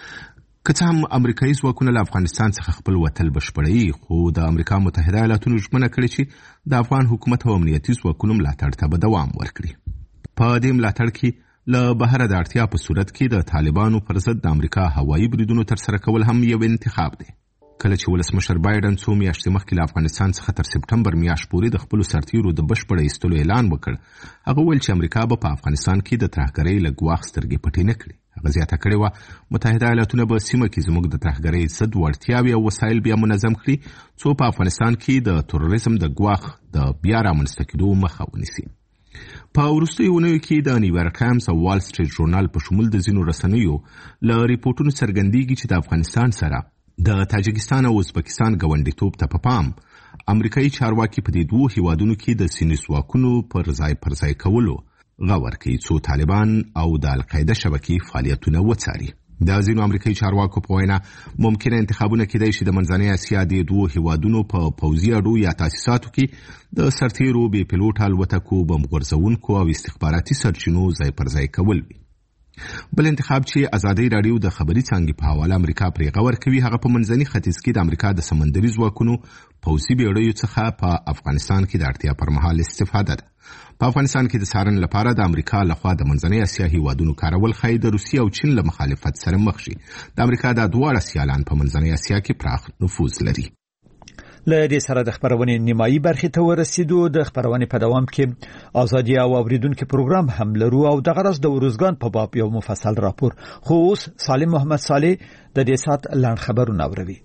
[SPEAKER 27] که څه هم امریکایي ځواکونه له افغانستان څخه خپل وتل بشپړوي، خو د امریکا متحده ایالاتونو ژمنه کړې چې د افغان حکومت او امنیتي ځواکونو ملاتړ ته به دوام ورکړي. په دې ملاتړ کې له بهره د اړتیا په صورت کې د طالبانو پر ضد د امریکا هوایي بریدونو ترسره کول هم یو انتخاب دی. کله چې ولسمشر بایدن څو میاشتې مخکې له افغانستان څخه تر سپټمبر میاشت پورې د خپلو سرتیرو د بشپړ ایستلو اعلان وکړ، هغه ویل چې امریکا به په افغانستان کې د ترهګرۍ له ګواښ سترګې پټې نه کړي. هغه زیاته کړې وه متحده ایالاتونه به سیمه کې زموږ د ترهګرۍ ضد وړتیاوې او وسایل بیا منظم کړي څو په افغانستان کې د تروریزم د ګواښ د بیا رامنځته کېدو مخه ونیسي. په وروستیو اونیو کې د نیویارک ټایمز او وال سټریټ ژورنال په شمول د ځینو رسنیو له ریپورټونو څرګندېږي چې د افغانستان سره د تاجکستان او ازبکستان ګاونډیتوب ته په پام امریکایي چارواکي په دې دوو هیوادونو کې د سیمې ځواکونو پر ځای پر ځای کولو غور کوي څو طالبان او د القاعده شبکې فعالیتونه وڅاري. د ځینو امریکایي چارواکو په وینا ممکنه انتخابونه کېدای شي د منځنۍ اسیا د دوو هیوادونو په پوځي اډو یا تاسیساتو کې د سرتیرو بې پیلوټ الوتکو بم غورځونکو او استخباراتي سرچینو ځای پر ځای کول وي. بل انتخاب چې ازادي راډیو د خبري څانګې په حواله امریکا پرې غور کوي هغه په منځني ختیځ کې د امریکا د سمندري ځواکونو پوځي بیړیو څخه په افغانستان کې د اړتیا پر مهال استفاده ده. په افغانستان کې د څارنې لپاره د امریکا لخوا د منځنۍ اسیا هیوادونو کارول ښایي د روسیې او چین له مخالفت سره مخ شي. د امریکا دا دواړه سیالان په منځنۍ اسیا کې پراخ نفوذ لري.
[SPEAKER 2] له دې سره د خبرونې نیمایي برخې ته ورسېدو. د خبرونې په دوام کې ازادي او اوریدونکو پروګرام هم لرو او د غرض د ورزګان په باب یو مفصل راپور. خو اوس سالم محمد صالح د دې سات لاند خبرونه اوروي.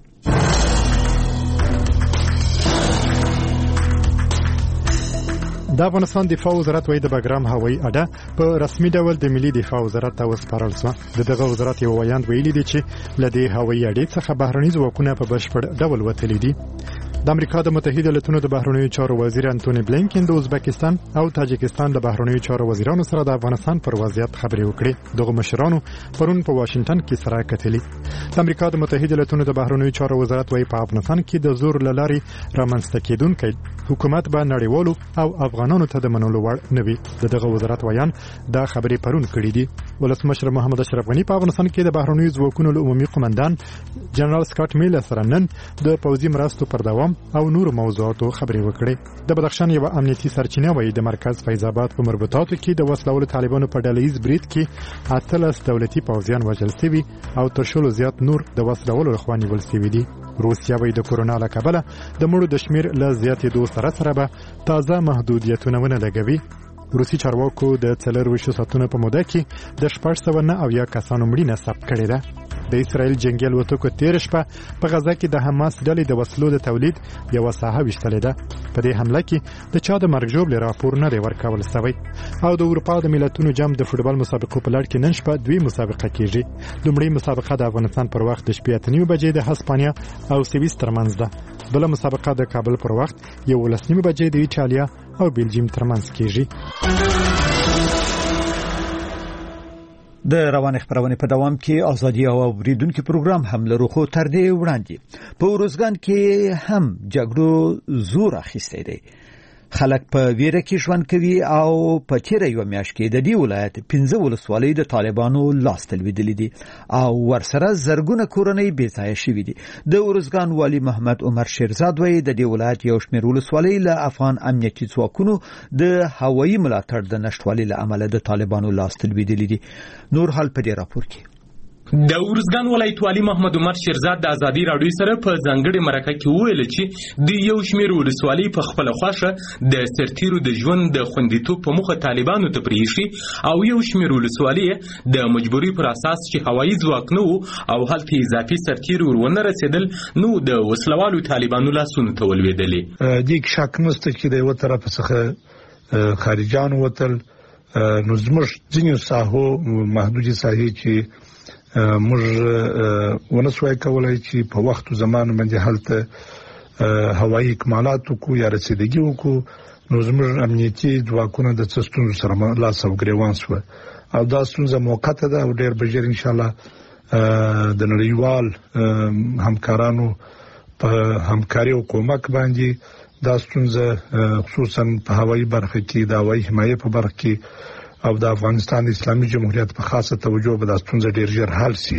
[SPEAKER 1] د افغانستان دفاع وزارت وایي د بګرام هوایي اډه په رسمي ډول د ملي دفاع وزارت ته وسپارل شوه. د دغه وزارت یو ویاند ویلي دی چې له دې هوایي اډې څخه بهرني ځواکونه په بشپړ ډول وتلي دي. د امریکا د متحده ایالاتونو د بهرنیو چارو وزیر انټونی بلینکن د ازبکستان او تاجکستان د بهرنیو چارو وزیرانو سره د افغانستان پر وضعیت خبرې وکړې. دغه مشرانو پرون په واشنگټن کې سره کتلې. د امریکا د متحده ایالاتونو د بهرنیو چارو وزارت وایي په افغانستان کې د زور لاري رامنځته کېدونکي حکومت به نړیوالو او افغانانو ته د منلو وړ نه وي. دغه وزارت ویان دا خبرې پرون کړې دي. ولسمشر محمد اشرف غنی په افغانستان کې د بهرنیو ځواکونو له عمومي قومندان جنرال سکاټ میلر سره نن د پوځي مرستو پر دوام او نور موضوعاتو خبرې وکړې. د بدخشان یو امنیتي سرچینه وایي د مرکز فیض آباد په مربوطاتو کې د وسلوالو طالبانو په ډلهیز برید کې اتلس دولتي پوځیان وژل شوي او تر شلو زیات نور د وسلوالو لخوا نیول شوي دي. روسیا وایي د کورونا له کبله د مړو د شمیر له زیاتېدو سره سره به تازه محدودیتونه ونه لګوي. روسي چارواکو د څلرویشتو ساعتونو په موده کې د شپږ سوه نه اویا کسانو مړینه ثبت کړې ده. د اسرائیل جنگي الوتکو تېره شپه په غزه کې د حماس ډلې د وسلو د تولید یوه ساحه ویشتلې ده. په دې حمله کې د چا د مرګ ژوبلې راپور نه دی ورکول شوی. او د اروپا د ملتونو جام د فوټبال مسابقو په لړ کې نن شپه دوی مسابقه کیږي. لومړی مسابقه د افغانستان پر وخت د شپې اته نیمې بجې د هسپانیا او سویس ترمنځ ده. بله مسابقه د کابل پر وخت یولس نیمې بجې د ایټالیا او بلجیم ترمنځ کیږي.
[SPEAKER 2] د روان خبرونه په دوام کې ازادي او اوریدونکو پروګرام هم لرو. خو تر دې وړاندې په ورزګان کې هم جګړو زور اخیستی دی. خلک په ویره کې ژوند کوي او په تیره یو میاشت کې د دې ولایت پنځه ولسوالۍ د طالبانو لاس ته لوېدلې دي او ورسره زرګونه کورنۍ بې ځایه شوي دي. د ورزګان والي محمد عمر شیرزاد وایي د دې ولایت یو شمېر ولسوالۍ له افغان امنیتي ځواکونو د هوایي ملاتړ د نشتوالي له امله د طالبانو لاس ته لوېدلې دي. نور حال په دې راپور کې
[SPEAKER 4] د ورزګان ولایت والي محمد عمر شیرزاد د ازادي راډیو سره په ځانګړي مرکه کې وویل چې د یو شمېر ولسوالۍ په خپله خوښه د سرتیرو د ژوند د خوندیتوب په موخه طالبانو ته پرېښي او یو شمېر ولسوالۍ د مجبوري پر اساس چې هوایي ځواک نه و او هلته اضافي سرتیري ور ونه رسېدل نو د وسلوالو طالبانو لاسونو ته ولوېدلې.
[SPEAKER 6] دې کې شک نشته چې د یوه طرف څخه خارجیان وتل نو زموږ ځینې ساحو محدودې ساحې چې موږ ونسوای کولای چې په وخت او زمان باندې هلته هوایي اکمالات وکړو یا رسیدګي وکړو نو زموږ امنیتي ځواکونه د څه ستونزو سره لاس او ګریوان شول او دا ستونزه موقته ده او ډېر به ژر انشاءالله د نړیوال همکارانو په همکاري او کومک باندې دا ستونزه خصوصا په هوایي برخه کې د هوایي حمایې په برخه کې او د افغانستان اسلامي جمهوریت په خاصه توجه به د ستونزې ډېر ژر حل شي.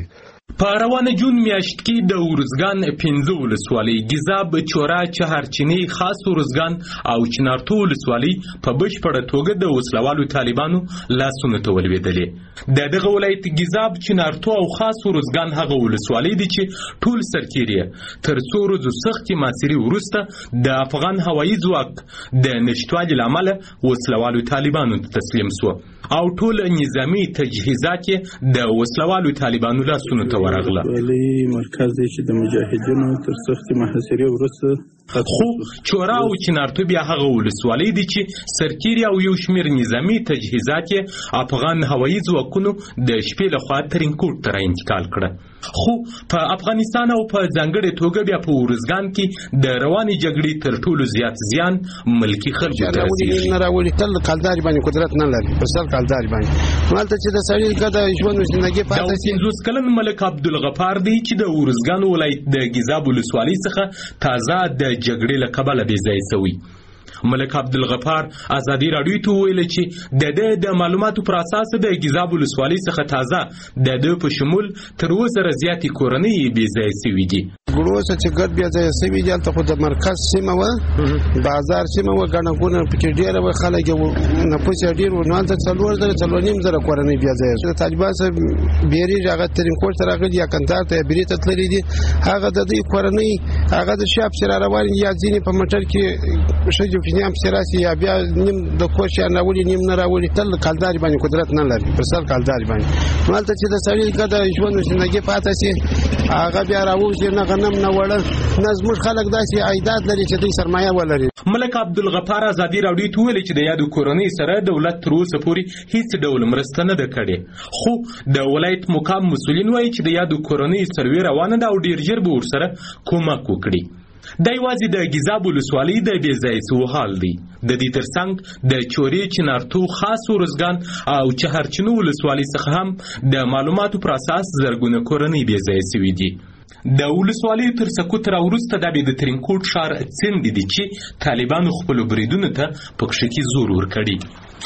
[SPEAKER 4] په روانه جون میاشت کې د ورزګان پنځه ولسوالۍ ګیزاب، چورا، چهارچینی، خاص ورزګان او چنارتو ولسوالۍ په بشپړه توګه د وسلوالو طالبانو لاسونو ته ولوېدلې. د دغه ولایت ګیزاب، چنارتو او خاص ورزګان هغه ولسوالۍ دي چې ټول سرتیري تر څو ورځو سختې محاصرې وروسته د افغان هوایي ځواک د نشتوالي له امله وسلوالو طالبانو ته تسلیم سو او ټول نظامی تجهیزات د وسلوالو طالبانو لاسونو ته ورغله.
[SPEAKER 7] ولې مرکز دی چې د مجاهدینو تر سختې محاصرې وروسته
[SPEAKER 4] خو چورا او چنارتو بیا هغه ولسوالۍ دي چې سرتیري او یو شمېر نظامی تجهیزات افغان هوایي ځواکونو د شپې لخوا ترینکوټ ته انتقال کړه. خو په افغانستان او په ځانګړې توګه بیا په ورزګان کې د روانې جګړې تر ټولو زیات زیان ملکي خلکو ته رسېږي.
[SPEAKER 11] نه راولي تل کلداري باندې قدرت نه لري، په سر کلداري باندې مالته چې د سړي ګډه ژوند او زندګي پاتې شي.
[SPEAKER 4] د پنځوس کلن ملک عبدالغفار دی چې د ورزګان ولایت د ګیزاب ولسوالۍ څخه تازه د جګړې له کبله بې ځایه شوی. ملک عبدالغفار ازادي راډیو ته ویل چې د د د معلوماتو پر اساس د ګیزاب ولسوالۍ څخه تازه د د په شمول تر اوه زره زیاتې کورنۍ بې ځایه شوي دي.
[SPEAKER 11] ګلوسه چې ګډ بیا ځای سوي دي هلته خو د مرکز سیمه وه، بازار سیمه وه، ګڼه ګوڼه پکې ډېره وه، خلک یې نفوس یې ډېر و. نو هلته څلور زره څلور نیم زره کورنۍ بیا ځایه شوې. د طالبان څخه بیریږي، هغه ترینکوټ ته راغلي یا کندهار ته یا برې ته تللي دي. هغه د دوی کورنۍ هغه د شا پسې را روان دي، یا ځینې په موټر کې ښځې کوچنیان پسې راسي، یا بیا نیم د کور شیان راولي نیم نه راولي. تل کلداري باندې قدرت نه لري، پر سر کلداري باندې. نو هلته چې د سړي ګډه ژوند او زندګي پاتې شي، هغه بیا راوځي، نه غنم نه وړه، نه زموږ خلک داسې عایدات لري چې دوی سرمایه ولري.
[SPEAKER 4] ملک عبدالغفار ازادي راډیو ته ویلي چې د یادو کورنۍ سره دولت تر اوسه پورې هیڅ ډول مرسته نه ده کړې. خو د ولایت مقام مسؤلین وایي چې د یادو کورنۍ سروې روانه ده او ډیر ژر به ورسره کومک وکړي. دا یوازې د ګیزاب ولسوالۍ د بې ځایه سوو حال دی. د دې ترڅنګ د چورې، چنارتو، خاص ورزګان او چهارچینو ولسوالۍ څخه هم د معلوماتو پر اساس زرګونه کورنۍ بې ځایه سوي دي. د ولسوالیو تر سقوط راوروسته دا بیا د ترینکوټ ښار څنډې دي چې طالبانو خپلو بریدونو ته په کښې کې زور ورکړي.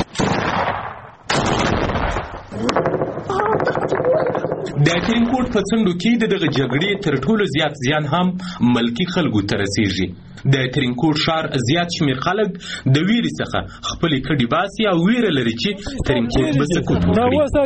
[SPEAKER 4] د ترینکوټ په څنډو کې د دغه جګړې تر ټولو زیات زیان هم ملکي خلکو ته رسېږي. د ترینکوټ ښار زیات شمېر خلک د ویرې څخه خپلې کډې باسي او ویره لري چې ترینکوټ به سقوط وکړي.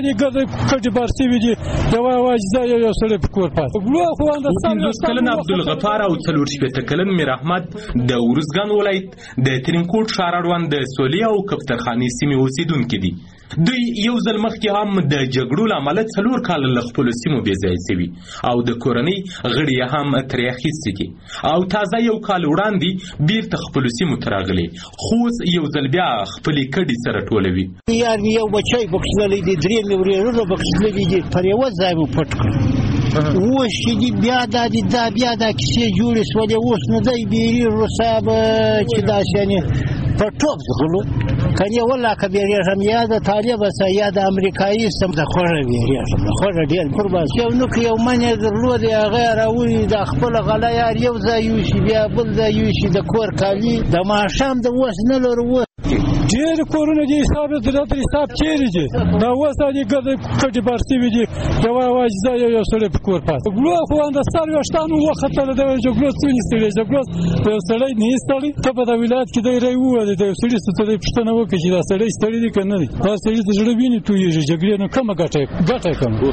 [SPEAKER 4] پنځوس کلن عبدالغفار او څلور شپېته کلن میر احمد د ورزګان ولایت د ترینکوټ ښار اړوند د سولې او کفترخانې سیمې اوسېدونکي دي. دوی یو ځل مخکې هم د جګړو له امله څلور کاله له خپلو سیمو بې ځایه شوي او د کورنۍ غړي یې هم ترې اخیستي دي او تازه یو کال وړاندې بیرته خپلو سیمو ته راغلي، خو اوس یو ځل بیا خپلې کډې سره ټولوي.
[SPEAKER 12] یار مې یو بچی پکښې تللی دی، درې مې ورېرونه پکښې تللي دي، پر یوه ځای مو پټ کړ. اوس چې دي بیا دا دي دا بیا دا کیسې جوړې شولې. اوس نو دی بیریږو صاحب چې داسې یعنې په ټوپ ځغلو کنې والله که بیریږم یا د طالب سه یا د امریکایي سم د خوږه بیریږم، د خوږه ډېر قربان. یو نوک یو من یې درلودی، هغه یې راولي د خپله غله یار یو ځای یوسي، بیا بل ځای یوسي، د کور کالي د ماښام د اوس نه لرو. اوس
[SPEAKER 13] ډېر کورونه دي، حساب یې د حساب چېرې دي. دا اوس دي ګډې کډې بار شوي دي، یوه یوازې ځای یو یو سړی په کور پاتې. جګړو خو د سر ویښتانو وختله، د جګړو څونې ستړی جګړو یو سړی نه یې ستړی. ته په دا ولایت کې دی رای ووایي د یو سړي څه ته دی پوښتنه وکړي چې دا سړی ستړی دی که نه دی. دا سړي ته زړه وینې تویېږي، جګړې نو کمه ګټه ګټه یې کمه.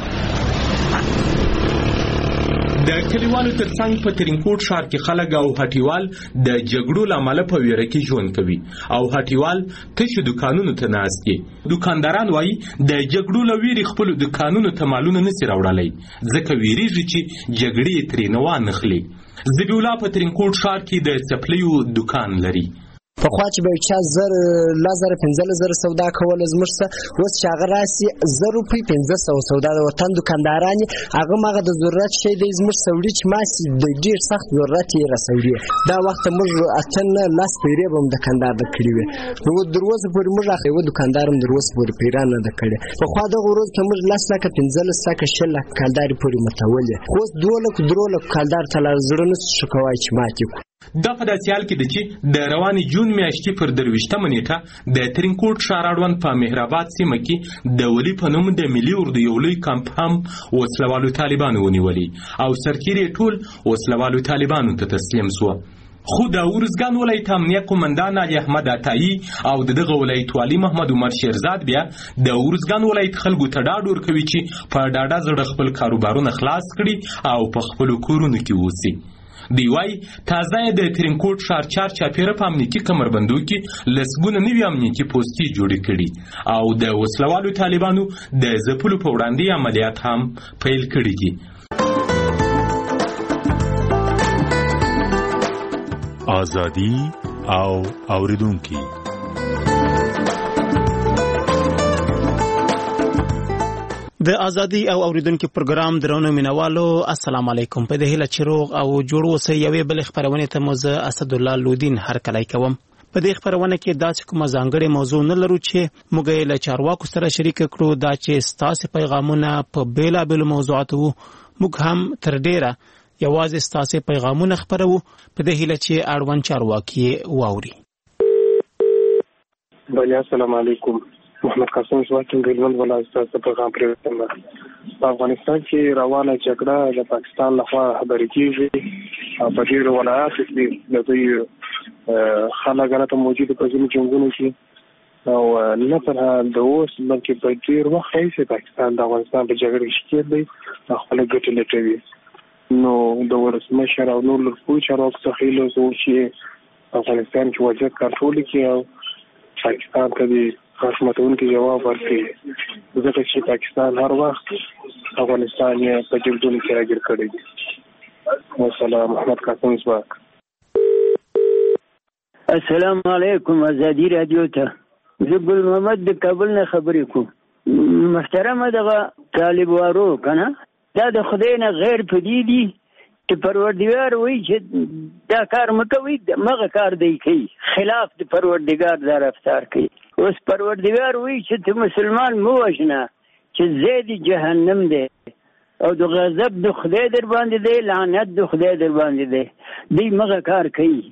[SPEAKER 4] د کلیوالو ترڅنګ په ترینکوټ ښار کې خلک او هټیوال د جګړو له امله په ویره کې ژوند کوي او هټیوال تشو دکانونو ته ناست دي. دکانداران وایي د جګړو له ویرې خپلو دکانونو ته مالونه نسي راوړلی، ځکه ویریږي چې جګړې یې ترې نه وانخلي. ذبیح الله په ترینکوټ ښار کې د څپلیو دکان لري.
[SPEAKER 14] پخوا چې به چا زر لس زره پنځلس زره سودا کوله زموږ څه، اوس چې هغه راسي زر روپۍ پنځه سوه سودا د وطن دکانداران یې هغه مغه د ضرورت شی دی. زموږ سوړي چې ماسي د ډېر سخت ضرورت یې رسوړي. دا وخت موږ اته نه لس پیرې به هم دکاندار د کړي وي، نو در اوسه پورې موږ یوه دکاندار هم در اوسه پورې پیران نه ده کړې. پخوا دغه ورځ کې موږ لس لکه پنځلس لکه شل لکه کالدارې پورې متولې، خو اوس دوه لکو درو لکو کالدار ته لا زړه نه ښه کوی چې ماتې کړو.
[SPEAKER 4] دا په داسې حال کې ده چې د روانې جون میاشتې پر درویشتمه نیټه د ترینکوټ ښار اړوند په مهرآباد سیمه کې د ولي په نوم د ملي اردو یو لوی کمپ هم وسلوالو طالبانو ونیولي او سرتېري ټول وسلوالو طالبانو ته تسلیم سوه. خو د ارزګان ولایت امنیه قومندان علي احمد عطایي او د دغه ولایت والي محمد عمر شیرزاد بیا د ارزګان ولایت خلکو ته ډاډ ورکوي چې په ډاډه زړه خپل کاروبارونه خلاص کړي او په خپلو کورونو کې اوسي. دی وایي تازه یې د ترینکوټ ښار چار چاپېره په امنیتي کمربندو کې لسګونه نوي امنیتي پوستې جوړې کړي او د وسلوالو طالبانو د ځپلو په وړاندې عملیات هم پیل کړي دي.
[SPEAKER 5] آزادي او اوریدونکي
[SPEAKER 15] د ازادي او اوریدونکو پروګرام درونو مینوالو السلام علیکم. په دې هیله چې روغ او جوړ اوسئ. یوې بل خبرونه ته موزه اسد الله لودین هرکلی کوم. په دې خبرونه کې داسې کومه ځانګړې موضوع نه لرو چې موږ له چارواکو سره شریک کړو. دا چې ستاسو پیغامونه په بیلابېلو موضوعاتو موږ هم تر ډیره یوازې ستاسو پیغامونه خبرو په دې هیله چې اړوند چارواکي واوري.
[SPEAKER 16] بله السلام علیکم. محمد قاسم زواکین ګلمن ولا ستاسو پیغام پرېوتم. په افغانستان کې روانه جګړه د پاکستان لخوا خبرې کیږي او په ډیرو ولایاتو کې د دوی خلک هلته موجود په ځینو جنګونو کې او نه تنها د اوس بلکې په ډیر وخت راهیسې پاکستان د افغانستان په جګړه کې ښکېل دی او خپله ګټې لټوي. نو د ولسمشر او نور لوړپوړو چارواکو څخه هیله وکړو چې افغانستان کې وضعیت کنټرول کړي او پاکستان ته د خشمتونکي جواب ورکړي، ځکه چې پاکستان هر وخت افغانستان یې په جنګونو کې راګیر کړی دی. والسلام. محمد قاسم زواک.
[SPEAKER 17] السلام علیکم. ازادي رادیو ته زه ګل محمد د کابل نه خبرې کوم. محترمه دغه طالبوارو کنه دا د خدای نه غیر پدې دي چې پروردګار وایي چې دا کار مکوئ، مغه کار دی کوي، خلاف د پروردګار دا رفتار کوي. اوس پروردګار وایي چې ته مسلمان مو وژنه چې زید جهنم دی او د غضب د خدای در باندې دی، لعنت د خدای در باندې دی، دی مغه کار کوي.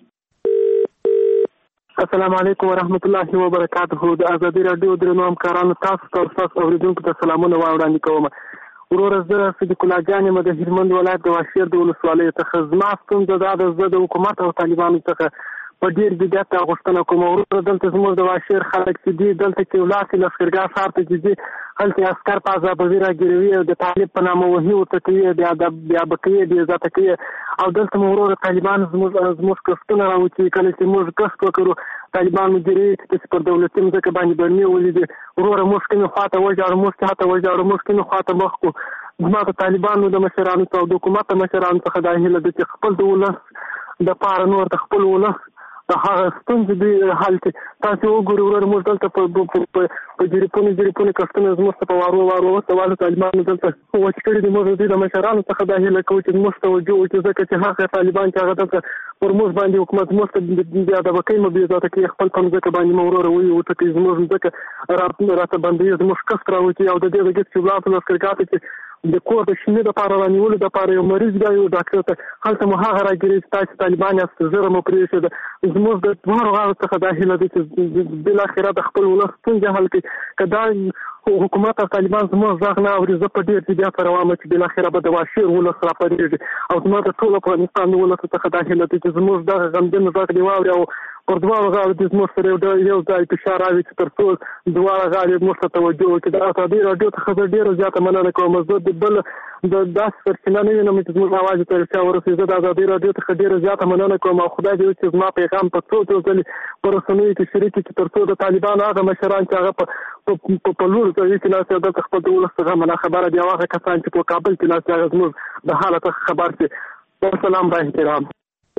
[SPEAKER 18] السلام علیکم ورحمت الله وبرکاته. د ازادي رادیو درنو همکارانو تاسو ته تاسو اوریدونکو ته سلامونه وړاندې کوم. ورور زه صدیق الله جان یم د هلمند ولایت د واشیر د ولسوالۍ څخه. زما ستونزه دا ده زه د حکومت او طالبانو څخه په ډېر جدیت غوښتنه کوم. ورور دلته زموږ د واشیر خلک چې دي دلته کې ولاړ لښکرګاه ښار ته چې ځي هلته عسکر په عذابوي راګیروي او د طالب په نامه وهي ورته کوي، بیا به کوي، بې عزته کوي. او دلته مو ورور طالبان زموږ کښتونه راوچي. کله چې موږ کښت وکړو طالبان مدیرې چې پر دولتي مځکه باندې بڼې ولیدې، وروره موږ کومې خوا ته وژاړو، موږ هاته وژاړو، موږ کومې خوا ته مخ کړو. زما د طالبانو د مشرانو څخه او د حکومت د مشرانو څخه دا هیله ده چې خپل د ولس دپاره نور د خپل ولس د هغه ستونزې دوی حل کړي. تاسې وګورئ ورور موږ دلته په جریپونو جریپونو کښتونه زموږ ته په وارو وارو وسوالو طالبانو دلته وچ کړي دي. موږ دوی د مشرانو څخه دا هیله کوو چې موږ توجه وکړي، ځکه چې هغه طالبان چې هغه دلته پر موږ باندې حکومت موږ ته بې ادبه کوي، مو بې عزته کوي، خپل په مځکه باندې مو وروره وایي وټکوي، زموږ مځکه راته بندوي، زموږ کښت راوچي. او د دې وجې چې ولاړ په لښکرګاه ته چې د کور د شینې دپاره رانیولو دپاره یو مریض بیا یو ډاکټر ته هلته مو هغه راګیري چې تاسې طالبان یاست، ژره مو پرېښوده. زموږ د دواړو غاړو څخه دا هیله ده چې بالاخره د خپل ولس ستونزې حل کړي. که دا حکومت او طالبان زموږ غږ نه اوري، زه په ډېر جدیت سره وایم چې بالاخره به د واشیر ولس راپارېږي. او زما د ټول افغانستان د ولسو څخه دا هیله ده چې زموږ دغه غمجن غږ دې واوري او پر دواړو غاړو دې زموږ سره یو ځای فشار راوړي چې تر څو دواړه غاړې موږ ته توجه وکړي. د ازادي راډیو څخه زه ډېره زیاته مننه کوم. زه د بل د داسې سرچینه نه وینم چې زموږ اواز ته رسیا ورسوي. زه د ازادي راډیو څخه ډېره زیاته مننه کوم او خدای دې وکړي چې زما پیغام په څو څو ځلې په رسنیو کې شریک کړي چې تر څو د طالبانو هغه مشران چې هغه په لوړ ځایو کې ناست دلته خپل د ولس څخه منا خبره دي او هغه کسان چې په کابل کې ناست هغه زموږ د حاله څخه خبر شي. والسلام با احترام.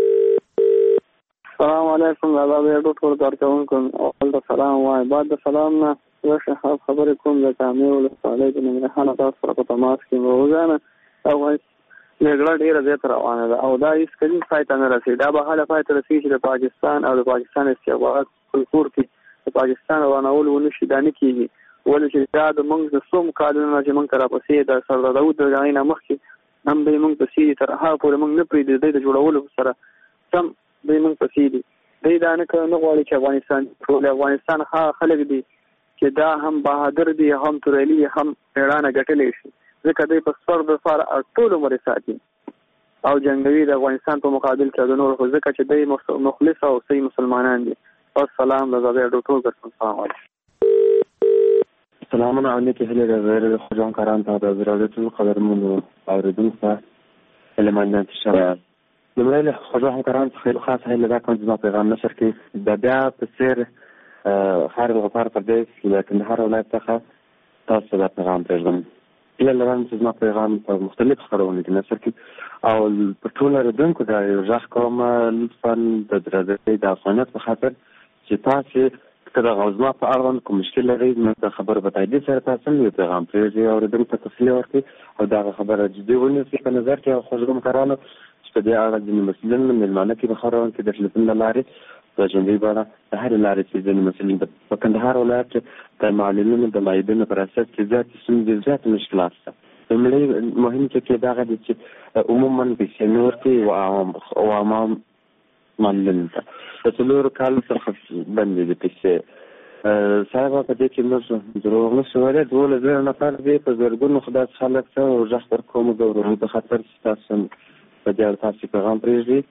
[SPEAKER 19] السلام علیکم. دا به ټول ټول کارکونکو اول د سلام وای بعد د سلام نه زه خبرې کوم د کامیو له سوالې د نمرهانه تاسو سره په تماس کې روزانه او جګړه ډېره زیاته روانه ده او دا هیڅ کله پای ته نه رسېږي. دا به هله پای ته رسېږي چې د پاکستان او د پاکستان استخبارات کلتور کې د پاکستان روانول ونه شي. دا نه کېږي ولې چې دا د موږ د څو کالونو نه چې موږ ته راپسې د سردار داود د هغې نه مخکې هم دی موږ ته سي تر هغه پورې موږ نه پرېږدي د جوړولو سره سم دوی موږ پسې دي. دوی دا نه کوي نه غواړي چې افغانستان ټول افغانستان هغه خلک دي چې دا هم بهادر دي هم تورلي هم میړانه ګټلی شي ځکه دوی په سر د سره ټول عمر ساتي او جنگوي د افغانستان په مقابل کې د نور خو ځکه چې دوی مخلص او صحیح مسلمانان دي. السلام لزاده ډاکټر ګرځم سلام
[SPEAKER 8] سلامونه علیکم هله د غیر خجان کاران ته د زراعتي قدرمنو اوریدونکو elementan شرایط لمړی له خجان کاران خیلی خاص هله دا کوم ځما پیغام نشر کې د بیا په سیر خارج غفار پردیس له کندهار ولایت څخه تاسو دا پیغام پېژنم. له لرم چې ځما پیغام په مختلف خبرونه کې نشر کې او په ټول اوریدونکو دا یو ځخ کوم لطفا د درځي د افغانیت په خاطر چې تاسو کله غوښمه په اړوند کوم مشکل لري نو د خبر په تایید سره تاسو یو پیغام پرېږدئ او د په تفصیل ورکړئ او دا خبره جدي ونیسئ په نظر کې او خوشګم کارانو چې په دې اړه د مسلمان ملمانه کې بخارون کې د ټلیفون لارې په جنبي باندې د هر لارې چې د مسلمان په کندهار ولایت د معلولینو د مایدونو پر اساس کې ځات څنګه ځات مشکلات شته. ملي مهم چې دا غږ چې عموما په سنور کې او عوام معلولین ته په څلور کال څخه باندې د پیسې صاحب په دې کې موږ دروغ نه شوړې ډول زه نه پر دې په زرګونو خدای خلک ته او ځخ پر کوم ضروري په خاطر تاسو په دې تاسو پیغام پرېږدئ.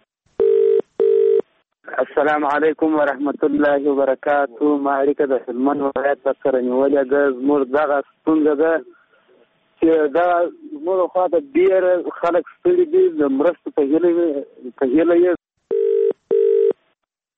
[SPEAKER 19] السلام علیکم ورحمت الله وبرکاتہ. ما اړیکه د هلمند ولایت سره نیولې ده. زموږ دغه ستونزه ده چې دا زموږ خواته ډېر خلک ستړي دي د مرستو په هیله په هیله یې